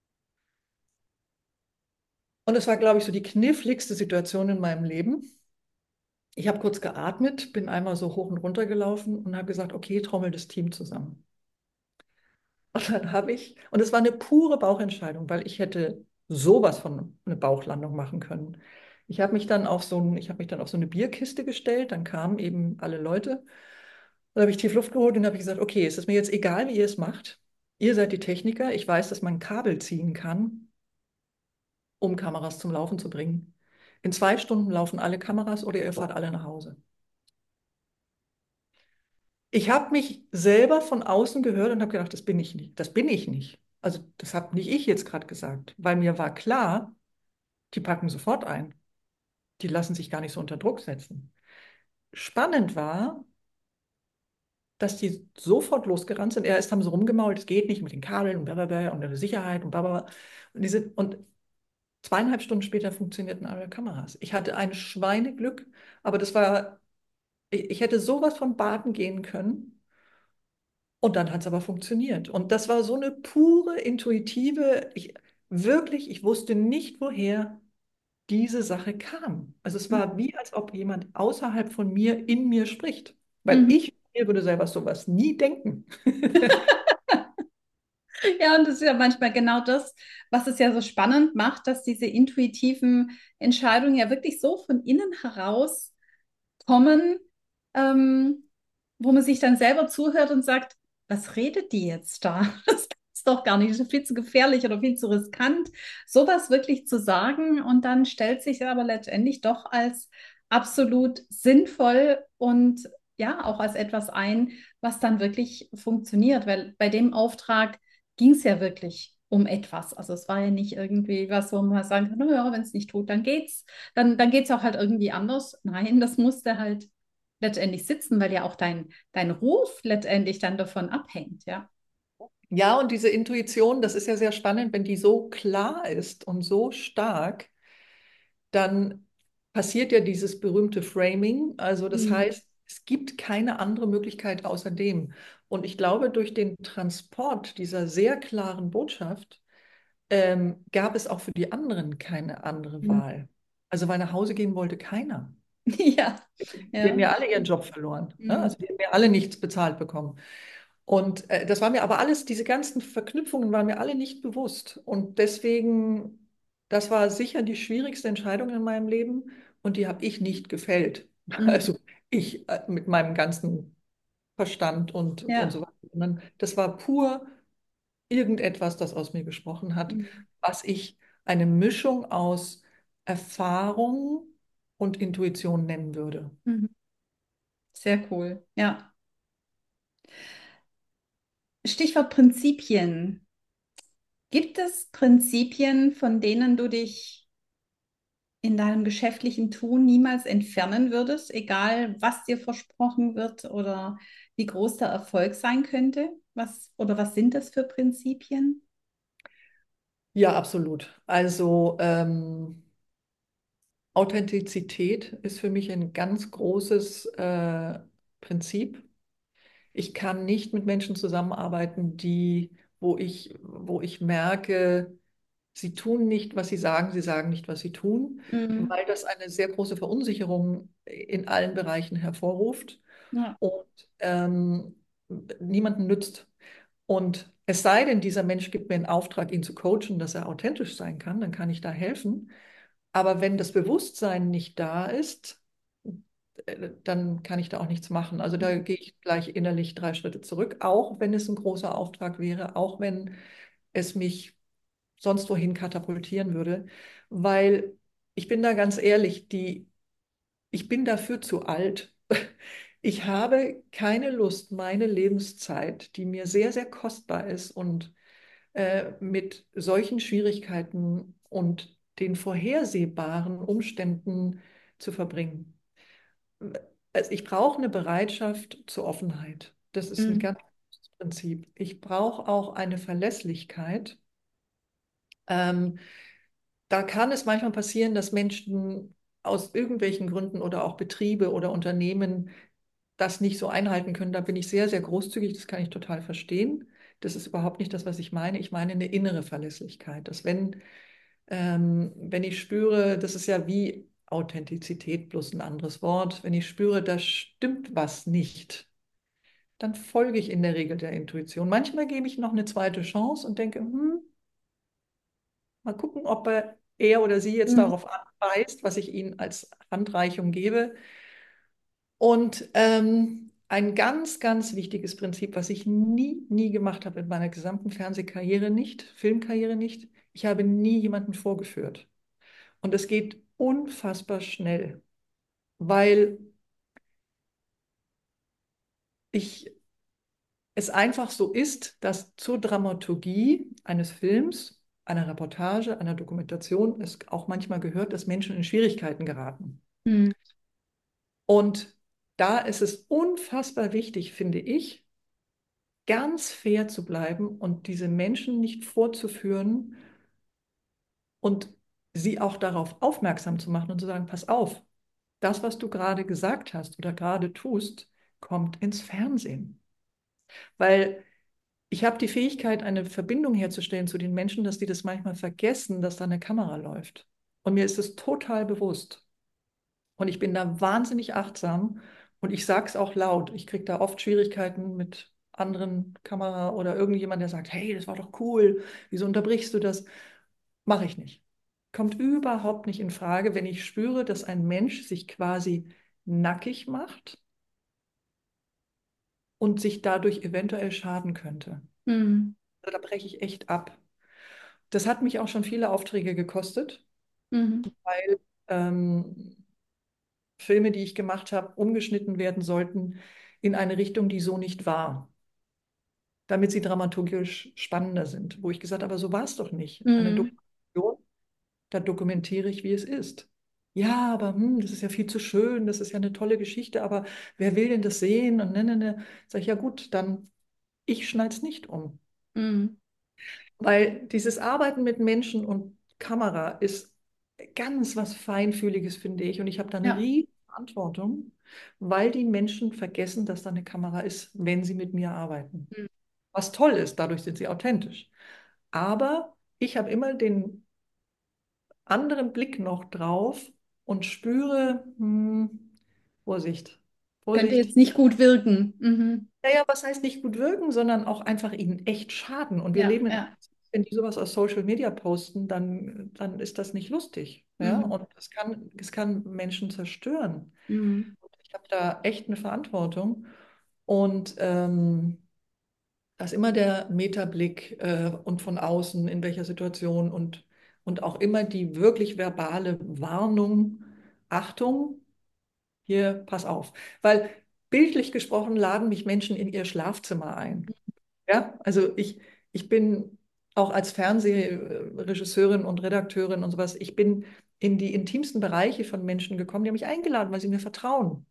Und es war, glaube ich, so die kniffligste Situation in meinem Leben. Ich habe kurz geatmet, bin einmal so hoch und runter gelaufen und habe gesagt, okay, trommel das Team zusammen. Und dann habe ich, und es war eine pure Bauchentscheidung, weil ich hätte sowas von eine Bauchlandung machen können. Ich habe mich dann auf so ein, ich habe mich dann auf so eine Bierkiste gestellt, dann kamen eben alle Leute. Dann habe ich tief Luft geholt und habe gesagt, okay, es ist mir jetzt egal, wie ihr es macht. Ihr seid die Techniker. Ich weiß, dass man ein Kabel ziehen kann, um Kameras zum Laufen zu bringen. In zwei Stunden laufen alle Kameras oder ihr fahrt alle nach Hause. Ich habe mich selber von außen gehört und habe gedacht, das bin ich nicht. Das bin ich nicht. Also das habe nicht ich jetzt gerade gesagt, weil mir war klar, die packen sofort ein. Die lassen sich gar nicht so unter Druck setzen. Spannend war, dass die sofort losgerannt sind. Erst haben sie rumgemault, es geht nicht mit den Kabeln und blablabla und der Sicherheit und blablabla. Und, die sind, und zweieinhalb Stunden später funktionierten alle Kameras. Ich hatte ein Schweineglück, aber das war, ich, ich hätte sowas von baden gehen können. Und dann hat es aber funktioniert. Und das war so eine pure, intuitive, ich, wirklich, ich wusste nicht, woher diese Sache kam. Also es war wie, als ob jemand außerhalb von mir in mir spricht. Weil Mhm. ich mir würde selber sowas nie denken. Ja, und das ist ja manchmal genau das, was es ja so spannend macht, dass diese intuitiven Entscheidungen ja wirklich so von innen heraus kommen, ähm, wo man sich dann selber zuhört und sagt, was redet die jetzt da? Das ist doch gar nicht, das ist viel zu gefährlich oder viel zu riskant, sowas wirklich zu sagen. Und dann stellt sich aber letztendlich doch als absolut sinnvoll und ja, auch als etwas ein, was dann wirklich funktioniert, weil bei dem Auftrag ging es ja wirklich um etwas. Also es war ja nicht irgendwie was, wo man sagen kann, naja, wenn es nicht tut, dann geht's. Dann, dann geht es auch halt irgendwie anders. Nein, das musste halt letztendlich sitzen, weil ja auch dein, dein Ruf letztendlich dann davon abhängt, ja. Ja, und diese Intuition, das ist ja sehr spannend, wenn die so klar ist und so stark, dann passiert ja dieses berühmte Framing. Also das Mhm. heißt, es gibt keine andere Möglichkeit außer dem. Und ich glaube, durch den Transport dieser sehr klaren Botschaft ähm, gab es auch für die anderen keine andere Mhm. Wahl. Also weil nach Hause gehen wollte keiner. Ja, Die haben ja. ja alle ihren Job verloren. Ne? Mhm. Also die haben ja alle nichts bezahlt bekommen. Und äh, das war mir aber alles, diese ganzen Verknüpfungen waren mir alle nicht bewusst. Und deswegen, das war sicher die schwierigste Entscheidung in meinem Leben und die habe ich nicht gefällt. Mhm. Also ich äh, mit meinem ganzen Verstand und, und Ja. so weiter. Sondern das war pur irgendetwas, das aus mir gesprochen hat, Mhm. was ich eine Mischung aus Erfahrung und Intuition nennen würde. Mhm. Sehr cool. Ja. Stichwort Prinzipien. Gibt es Prinzipien, von denen du dich in deinem geschäftlichen Tun niemals entfernen würdest, egal was dir versprochen wird oder wie groß der Erfolg sein könnte? Was oder was sind das für Prinzipien? Ja, absolut. Also ähm, Authentizität ist für mich ein ganz großes äh, Prinzip. Ich kann nicht mit Menschen zusammenarbeiten, die, wo ich, wo ich merke, sie tun nicht, was sie sagen, sie sagen nicht, was sie tun, Mhm. weil das eine sehr große Verunsicherung in allen Bereichen hervorruft Ja. und ähm, niemanden nützt. Und es sei denn, dieser Mensch gibt mir einen Auftrag, ihn zu coachen, dass er authentisch sein kann, dann kann ich da helfen. Aber wenn das Bewusstsein nicht da ist, äh, dann kann ich da auch nichts machen. Also da gehe ich gleich innerlich drei Schritte zurück, auch wenn es ein großer Auftrag wäre, auch wenn es mich sonst wohin katapultieren würde, weil ich bin da ganz ehrlich, die, ich bin dafür zu alt. Ich habe keine Lust, meine Lebenszeit, die mir sehr, sehr kostbar ist und äh, mit solchen Schwierigkeiten und den vorhersehbaren Umständen zu verbringen. Also ich brauche eine Bereitschaft zur Offenheit. Das ist ein Mhm. ganz großes Prinzip. Ich brauche auch eine Verlässlichkeit. Ähm, Da kann es manchmal passieren, dass Menschen aus irgendwelchen Gründen oder auch Betriebe oder Unternehmen das nicht so einhalten können. Da bin ich sehr, sehr großzügig. Das kann ich total verstehen. Das ist überhaupt nicht das, was ich meine. Ich meine eine innere Verlässlichkeit. Dass wenn, ähm, wenn ich spüre, das ist ja wie Authentizität plus ein anderes Wort, wenn ich spüre, da stimmt was nicht, dann folge ich in der Regel der Intuition. Manchmal gebe ich noch eine zweite Chance und denke, hm, mal gucken, ob er, er oder sie jetzt Mhm. darauf anbeißt, was ich ihnen als Handreichung gebe. Und ähm, ein ganz, ganz wichtiges Prinzip, was ich nie, nie gemacht habe in meiner gesamten Fernsehkarriere nicht, Filmkarriere nicht, ich habe nie jemanden vorgeführt. Und es geht unfassbar schnell, weil ich es einfach so ist, dass zur Dramaturgie eines Films, einer Reportage, einer Dokumentation es auch manchmal gehört, dass Menschen in Schwierigkeiten geraten. Mhm. Und da ist es unfassbar wichtig, finde ich, ganz fair zu bleiben und diese Menschen nicht vorzuführen und sie auch darauf aufmerksam zu machen und zu sagen, pass auf, das, was du gerade gesagt hast oder gerade tust, kommt ins Fernsehen. Weil ich habe die Fähigkeit, eine Verbindung herzustellen zu den Menschen, dass die das manchmal vergessen, dass da eine Kamera läuft. Und mir ist es total bewusst. Und ich bin da wahnsinnig achtsam und ich sage es auch laut. Ich kriege da oft Schwierigkeiten mit anderen Kamera oder irgendjemand, der sagt, hey, das war doch cool, wieso unterbrichst du das? Mache ich nicht. Kommt überhaupt nicht in Frage, wenn ich spüre, dass ein Mensch sich quasi nackig macht und sich dadurch eventuell schaden könnte. Mhm. Also da breche ich echt ab. Das hat mich auch schon viele Aufträge gekostet, Mhm. weil ähm, Filme, die ich gemacht habe, umgeschnitten werden sollten in eine Richtung, die so nicht war, damit sie dramaturgisch spannender sind. Wo ich gesagt habe, aber so war es doch nicht. Eine Mhm. Dokumentation, da dokumentiere ich, wie es ist. Ja, aber hm, das ist ja viel zu schön, das ist ja eine tolle Geschichte, aber wer will denn das sehen? Und ne, ne, ne. Sag ich, ja gut, dann ich schneide es nicht um. Mhm. Weil dieses Arbeiten mit Menschen und Kamera ist ganz was Feinfühliges, finde ich. Und ich habe da eine Ja. riesige Verantwortung, weil die Menschen vergessen, dass da eine Kamera ist, wenn sie mit mir arbeiten. Mhm. Was toll ist, dadurch sind sie authentisch. Aber ich habe immer den anderen Blick noch drauf und spüre, hm, Vorsicht, Könnte Vorsicht. jetzt nicht gut wirken. Mhm. Naja, was heißt nicht gut wirken, sondern auch einfach ihnen echt schaden. Und wir Ja, leben in, ja. wenn die sowas aus Social Media posten, dann, dann ist das nicht lustig. Ja? Mhm. Und es kann, es kann Menschen zerstören. Mhm. Ich habe da echt eine Verantwortung. Und ähm, da ist immer der Metablick äh, und von außen, in welcher Situation und, und auch immer die wirklich verbale Warnung, Achtung, hier, pass auf. Weil bildlich gesprochen laden mich Menschen in ihr Schlafzimmer ein. Ja, also ich, ich bin auch als Fernsehregisseurin und Redakteurin und sowas, ich bin in die intimsten Bereiche von Menschen gekommen, die haben mich eingeladen, weil sie mir vertrauen.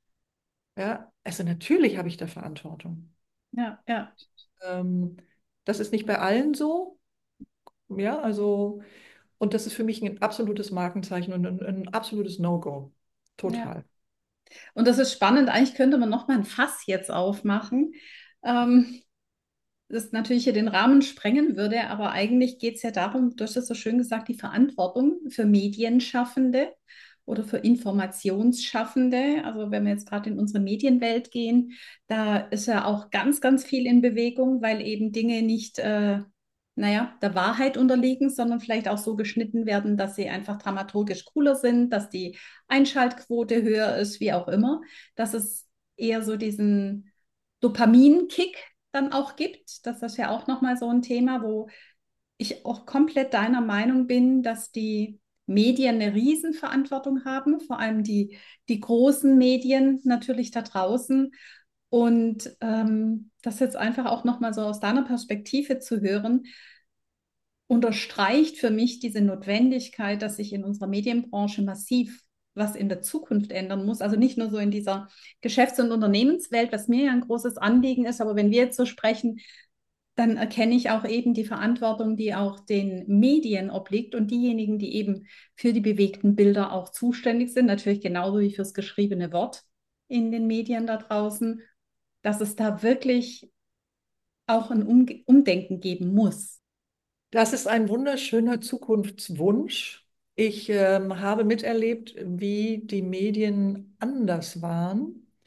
Ja, also natürlich habe ich da Verantwortung. Ja, ja, Ähm, Das ist nicht bei allen so. Ja, also, und das ist für mich ein absolutes Markenzeichen und ein, ein absolutes No-Go. ja. Total. Und das ist spannend. Eigentlich könnte man noch mal ein Fass jetzt aufmachen, ähm, das natürlich hier den Rahmen sprengen würde. Aber eigentlich geht es ja darum, du hast es so schön gesagt, die Verantwortung für Medienschaffende oder für Informationsschaffende. Also wenn wir jetzt gerade in unsere Medienwelt gehen, da ist ja auch ganz, ganz viel in Bewegung, weil eben Dinge nicht, äh, naja, der Wahrheit unterliegen, sondern vielleicht auch so geschnitten werden, dass sie einfach dramaturgisch cooler sind, dass die Einschaltquote höher ist, wie auch immer, dass es eher so diesen Dopaminkick dann auch gibt. Das ist ja auch nochmal so ein Thema, wo ich auch komplett deiner Meinung bin, dass die Medien eine Riesenverantwortung haben, vor allem die, die großen Medien natürlich da draußen. Und ähm, das jetzt einfach auch nochmal so aus deiner Perspektive zu hören, unterstreicht für mich diese Notwendigkeit, dass sich in unserer Medienbranche massiv was in der Zukunft ändern muss. Also nicht nur so in dieser Geschäfts- und Unternehmenswelt, was mir ja ein großes Anliegen ist, aber wenn wir jetzt so sprechen, dann erkenne ich auch eben die Verantwortung, die auch den Medien obliegt und diejenigen, die eben für die bewegten Bilder auch zuständig sind, natürlich genauso wie fürs geschriebene Wort in den Medien da draußen, dass es da wirklich auch ein um Umdenken geben muss. Das ist ein wunderschöner Zukunftswunsch. Ich ähm, habe miterlebt, wie die Medien anders waren.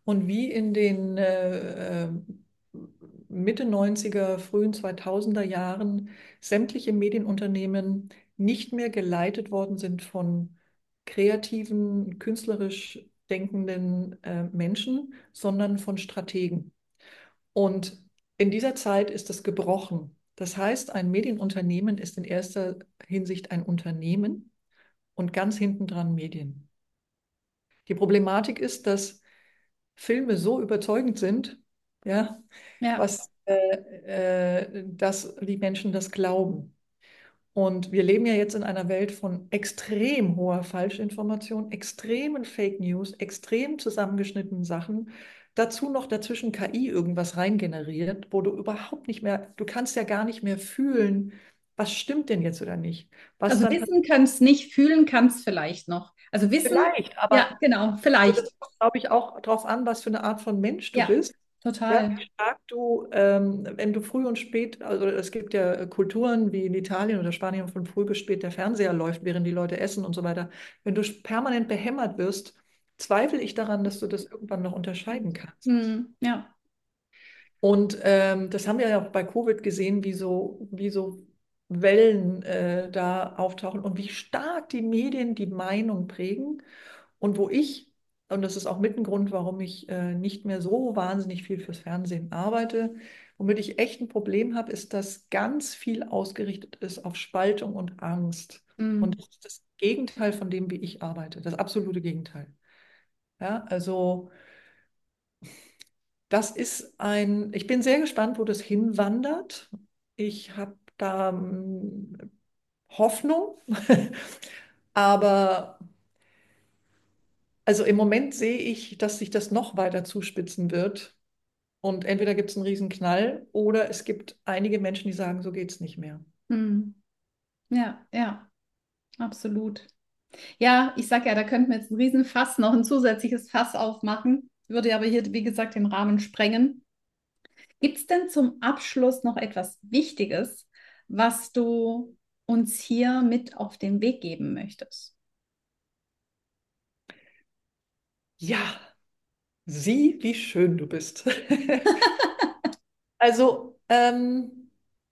Und wie in den äh, äh, Mitte neunziger, frühen zweitausender Jahren sämtliche Medienunternehmen nicht mehr geleitet worden sind von kreativen, künstlerisch denkenden äh, Menschen, sondern von Strategen. Und in dieser Zeit ist das gebrochen. Das heißt, ein Medienunternehmen ist in erster Hinsicht ein Unternehmen und ganz hinten dran Medien. Die Problematik ist, dass Filme so überzeugend sind, ja, Ja. was, äh, äh, dass die Menschen das glauben. Und wir leben ja jetzt in einer Welt von extrem hoher Falschinformation, extremen Fake News, extrem zusammengeschnittenen Sachen. Dazu noch dazwischen K I irgendwas reingeneriert, wo du überhaupt nicht mehr, du kannst ja gar nicht mehr fühlen, was stimmt denn jetzt oder nicht. Was Also dann wissen kann es nicht, fühlen kann es vielleicht noch. Also wissen, vielleicht, ja, aber genau, also vielleicht. das kommt, glaube ich, auch darauf an, was für eine Art von Mensch du Ja, bist. Ja, total. wie stark du, ähm, wenn du früh und spät, also es gibt ja äh, Kulturen wie in Italien oder Spanien, von früh bis spät der Fernseher läuft, während die Leute essen und so weiter. Wenn du permanent behämmert wirst, zweifle ich daran, dass du das irgendwann noch unterscheiden kannst. Hm, ja. Und ähm, das haben wir ja auch bei Covid gesehen, wie so, wie so Wellen äh, da auftauchen und wie stark die Medien die Meinung prägen. Und wo ich, und das ist auch mit ein Grund, warum ich äh, nicht mehr so wahnsinnig viel fürs Fernsehen arbeite, womit ich echt ein Problem habe, ist, dass ganz viel ausgerichtet ist auf Spaltung und Angst. Und Hm, das ist das Gegenteil von dem, wie ich arbeite, das absolute Gegenteil. Ja, also das ist ein, ich bin sehr gespannt, wo das hinwandert. Ich habe da ähm, Hoffnung, aber also im Moment sehe ich, dass sich das noch weiter zuspitzen wird. Und entweder gibt es einen Riesenknall oder es gibt einige Menschen, die sagen, so geht es nicht mehr. hm. Ja, ja, absolut. Ja, ich sag ja, da könnten wir jetzt ein Riesenfass, noch ein zusätzliches Fass aufmachen. Würde aber hier, wie gesagt, den Rahmen sprengen. Gibt es denn zum Abschluss noch etwas Wichtiges, was du uns hier mit auf den Weg geben möchtest? Ja, sieh, wie schön du bist. Also, ähm,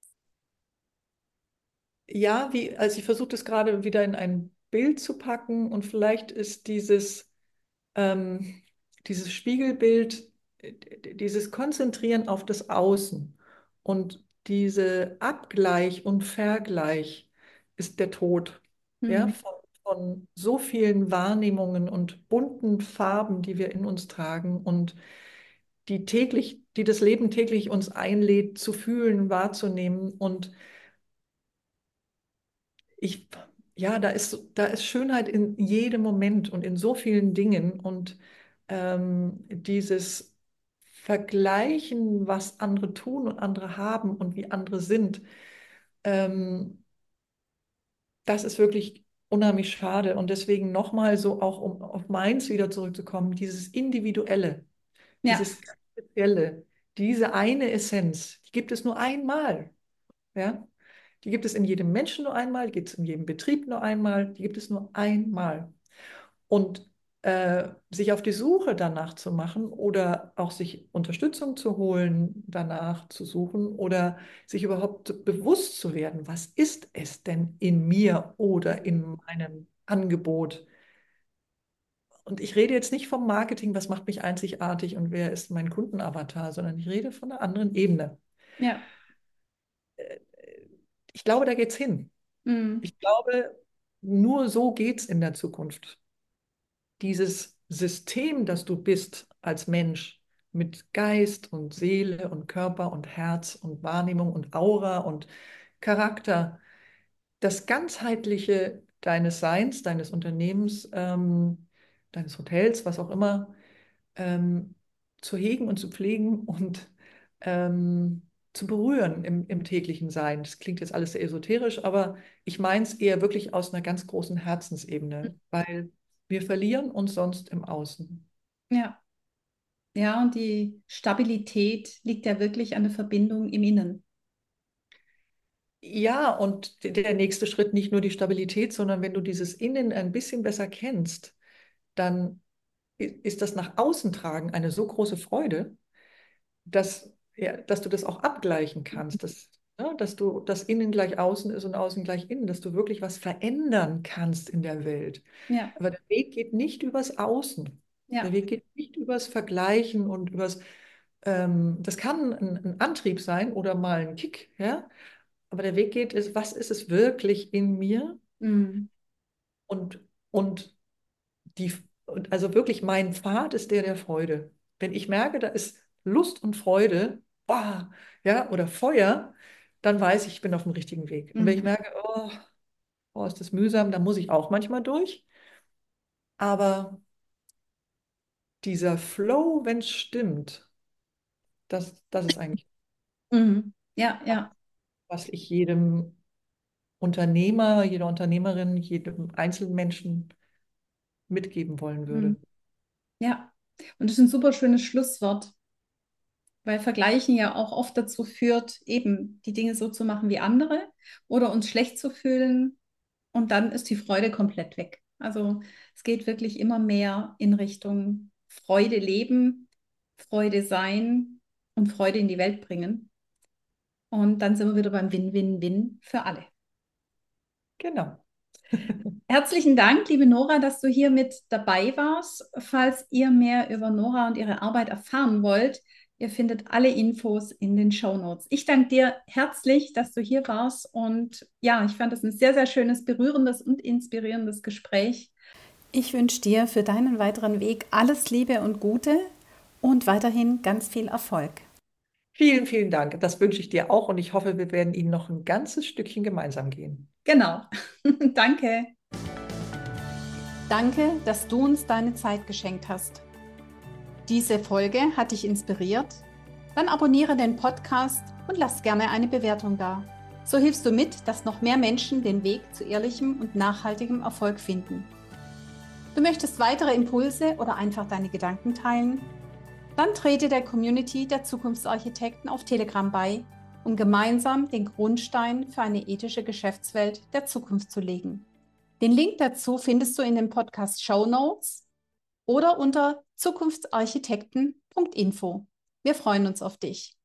ja, wie, also ich versuche das gerade wieder in ein Bild zu packen und vielleicht ist dieses, ähm, dieses Spiegelbild, äh, dieses Konzentrieren auf das Außen und diese Abgleich und Vergleich ist der Tod, ja, Hm. von, von so vielen Wahrnehmungen und bunten Farben, die wir in uns tragen und die täglich, die das Leben täglich uns einlädt, zu fühlen, wahrzunehmen. Und ich, ja, da ist, da ist Schönheit in jedem Moment und in so vielen Dingen. Und ähm, dieses Vergleichen, was andere tun und andere haben und wie andere sind, ähm, das ist wirklich unheimlich schade. Und deswegen nochmal so auch, um auf meins wieder zurückzukommen, dieses Individuelle, Ja, dieses Spezielle, diese eine Essenz, die gibt es nur einmal. Ja? Die gibt es in jedem Menschen nur einmal, die gibt es in jedem Betrieb nur einmal, die gibt es nur einmal. Und äh, sich auf die Suche danach zu machen oder auch sich Unterstützung zu holen, danach zu suchen oder sich überhaupt bewusst zu werden, was ist es denn in mir oder in meinem Angebot? Und ich rede jetzt nicht vom Marketing, was macht mich einzigartig und wer ist mein Kundenavatar, sondern ich rede von einer anderen Ebene. ja. Ich glaube, da geht's hin. Hm. Ich glaube, nur so geht's in der Zukunft. Dieses System, das du bist als Mensch mit Geist und Seele und Körper und Herz und Wahrnehmung und Aura und Charakter, das Ganzheitliche deines Seins, deines Unternehmens, ähm, deines Hotels, was auch immer, ähm, zu hegen und zu pflegen und ähm, zu berühren im, im täglichen Sein. Das klingt jetzt alles sehr esoterisch, aber ich meine es eher wirklich aus einer ganz großen Herzensebene, weil wir verlieren uns sonst im Außen. Ja, ja, und die Stabilität liegt ja wirklich an der Verbindung im Innen. Ja, und d- der nächste Schritt nicht nur die Stabilität, sondern wenn du dieses Innen ein bisschen besser kennst, dann ist das nach außen tragen eine so große Freude, dass, ja, dass du das auch abgleichen kannst, dass, ja, dass du das Innen gleich Außen ist und Außen gleich Innen, dass du wirklich was verändern kannst in der Welt. Ja, Aber der Weg geht nicht übers Außen. Der ja. Weg geht nicht übers Vergleichen und übers, ähm, das kann ein, ein Antrieb sein oder mal ein Kick, ja. Aber der Weg geht, ist, was ist es wirklich in mir? Mhm. Und, und die, und also wirklich mein Pfad ist der der Freude. Wenn ich merke, da ist Lust und Freude, boah, ja, oder Feuer, dann weiß ich, ich bin auf dem richtigen Weg. Und wenn ich Mhm. merke, oh, oh, ist das mühsam, dann muss ich auch manchmal durch. Aber dieser Flow, wenn es stimmt, das, das ist eigentlich, Mhm. Ja, ja. was ich jedem Unternehmer, jeder Unternehmerin, jedem Einzelmenschen mitgeben wollen Mhm. würde. Ja. Und das ist ein super schönes Schlusswort, weil Vergleichen ja auch oft dazu führt, eben die Dinge so zu machen wie andere oder uns schlecht zu fühlen und dann ist die Freude komplett weg. Also es geht wirklich immer mehr in Richtung Freude leben, Freude sein und Freude in die Welt bringen. Und dann sind wir wieder beim Win-Win-Win für alle. Genau. Herzlichen Dank, liebe Nora, dass du hier mit dabei warst. Falls ihr mehr über Nora und ihre Arbeit erfahren wollt, ihr findet alle Infos in den Shownotes. Ich danke dir herzlich, dass du hier warst und ja, ich fand es ein sehr, sehr schönes, berührendes und inspirierendes Gespräch. Ich wünsche dir für deinen weiteren Weg alles Liebe und Gute und weiterhin ganz viel Erfolg. Vielen, vielen Dank. Das wünsche ich dir auch und ich hoffe, wir werden Ihnen noch ein ganzes Stückchen gemeinsam gehen. Genau. Danke. Danke, dass du uns deine Zeit geschenkt hast. Diese Folge hat dich inspiriert? Dann abonniere den Podcast und lass gerne eine Bewertung da. So hilfst du mit, dass noch mehr Menschen den Weg zu ehrlichem und nachhaltigem Erfolg finden. Du möchtest weitere Impulse oder einfach deine Gedanken teilen? Dann trete der Community der Zukunftsarchitekten auf Telegram bei, um gemeinsam den Grundstein für eine ethische Geschäftswelt der Zukunft zu legen. Den Link dazu findest du in den Podcast Show Notes oder unter zukunftsarchitekten punkt info. Wir freuen uns auf dich.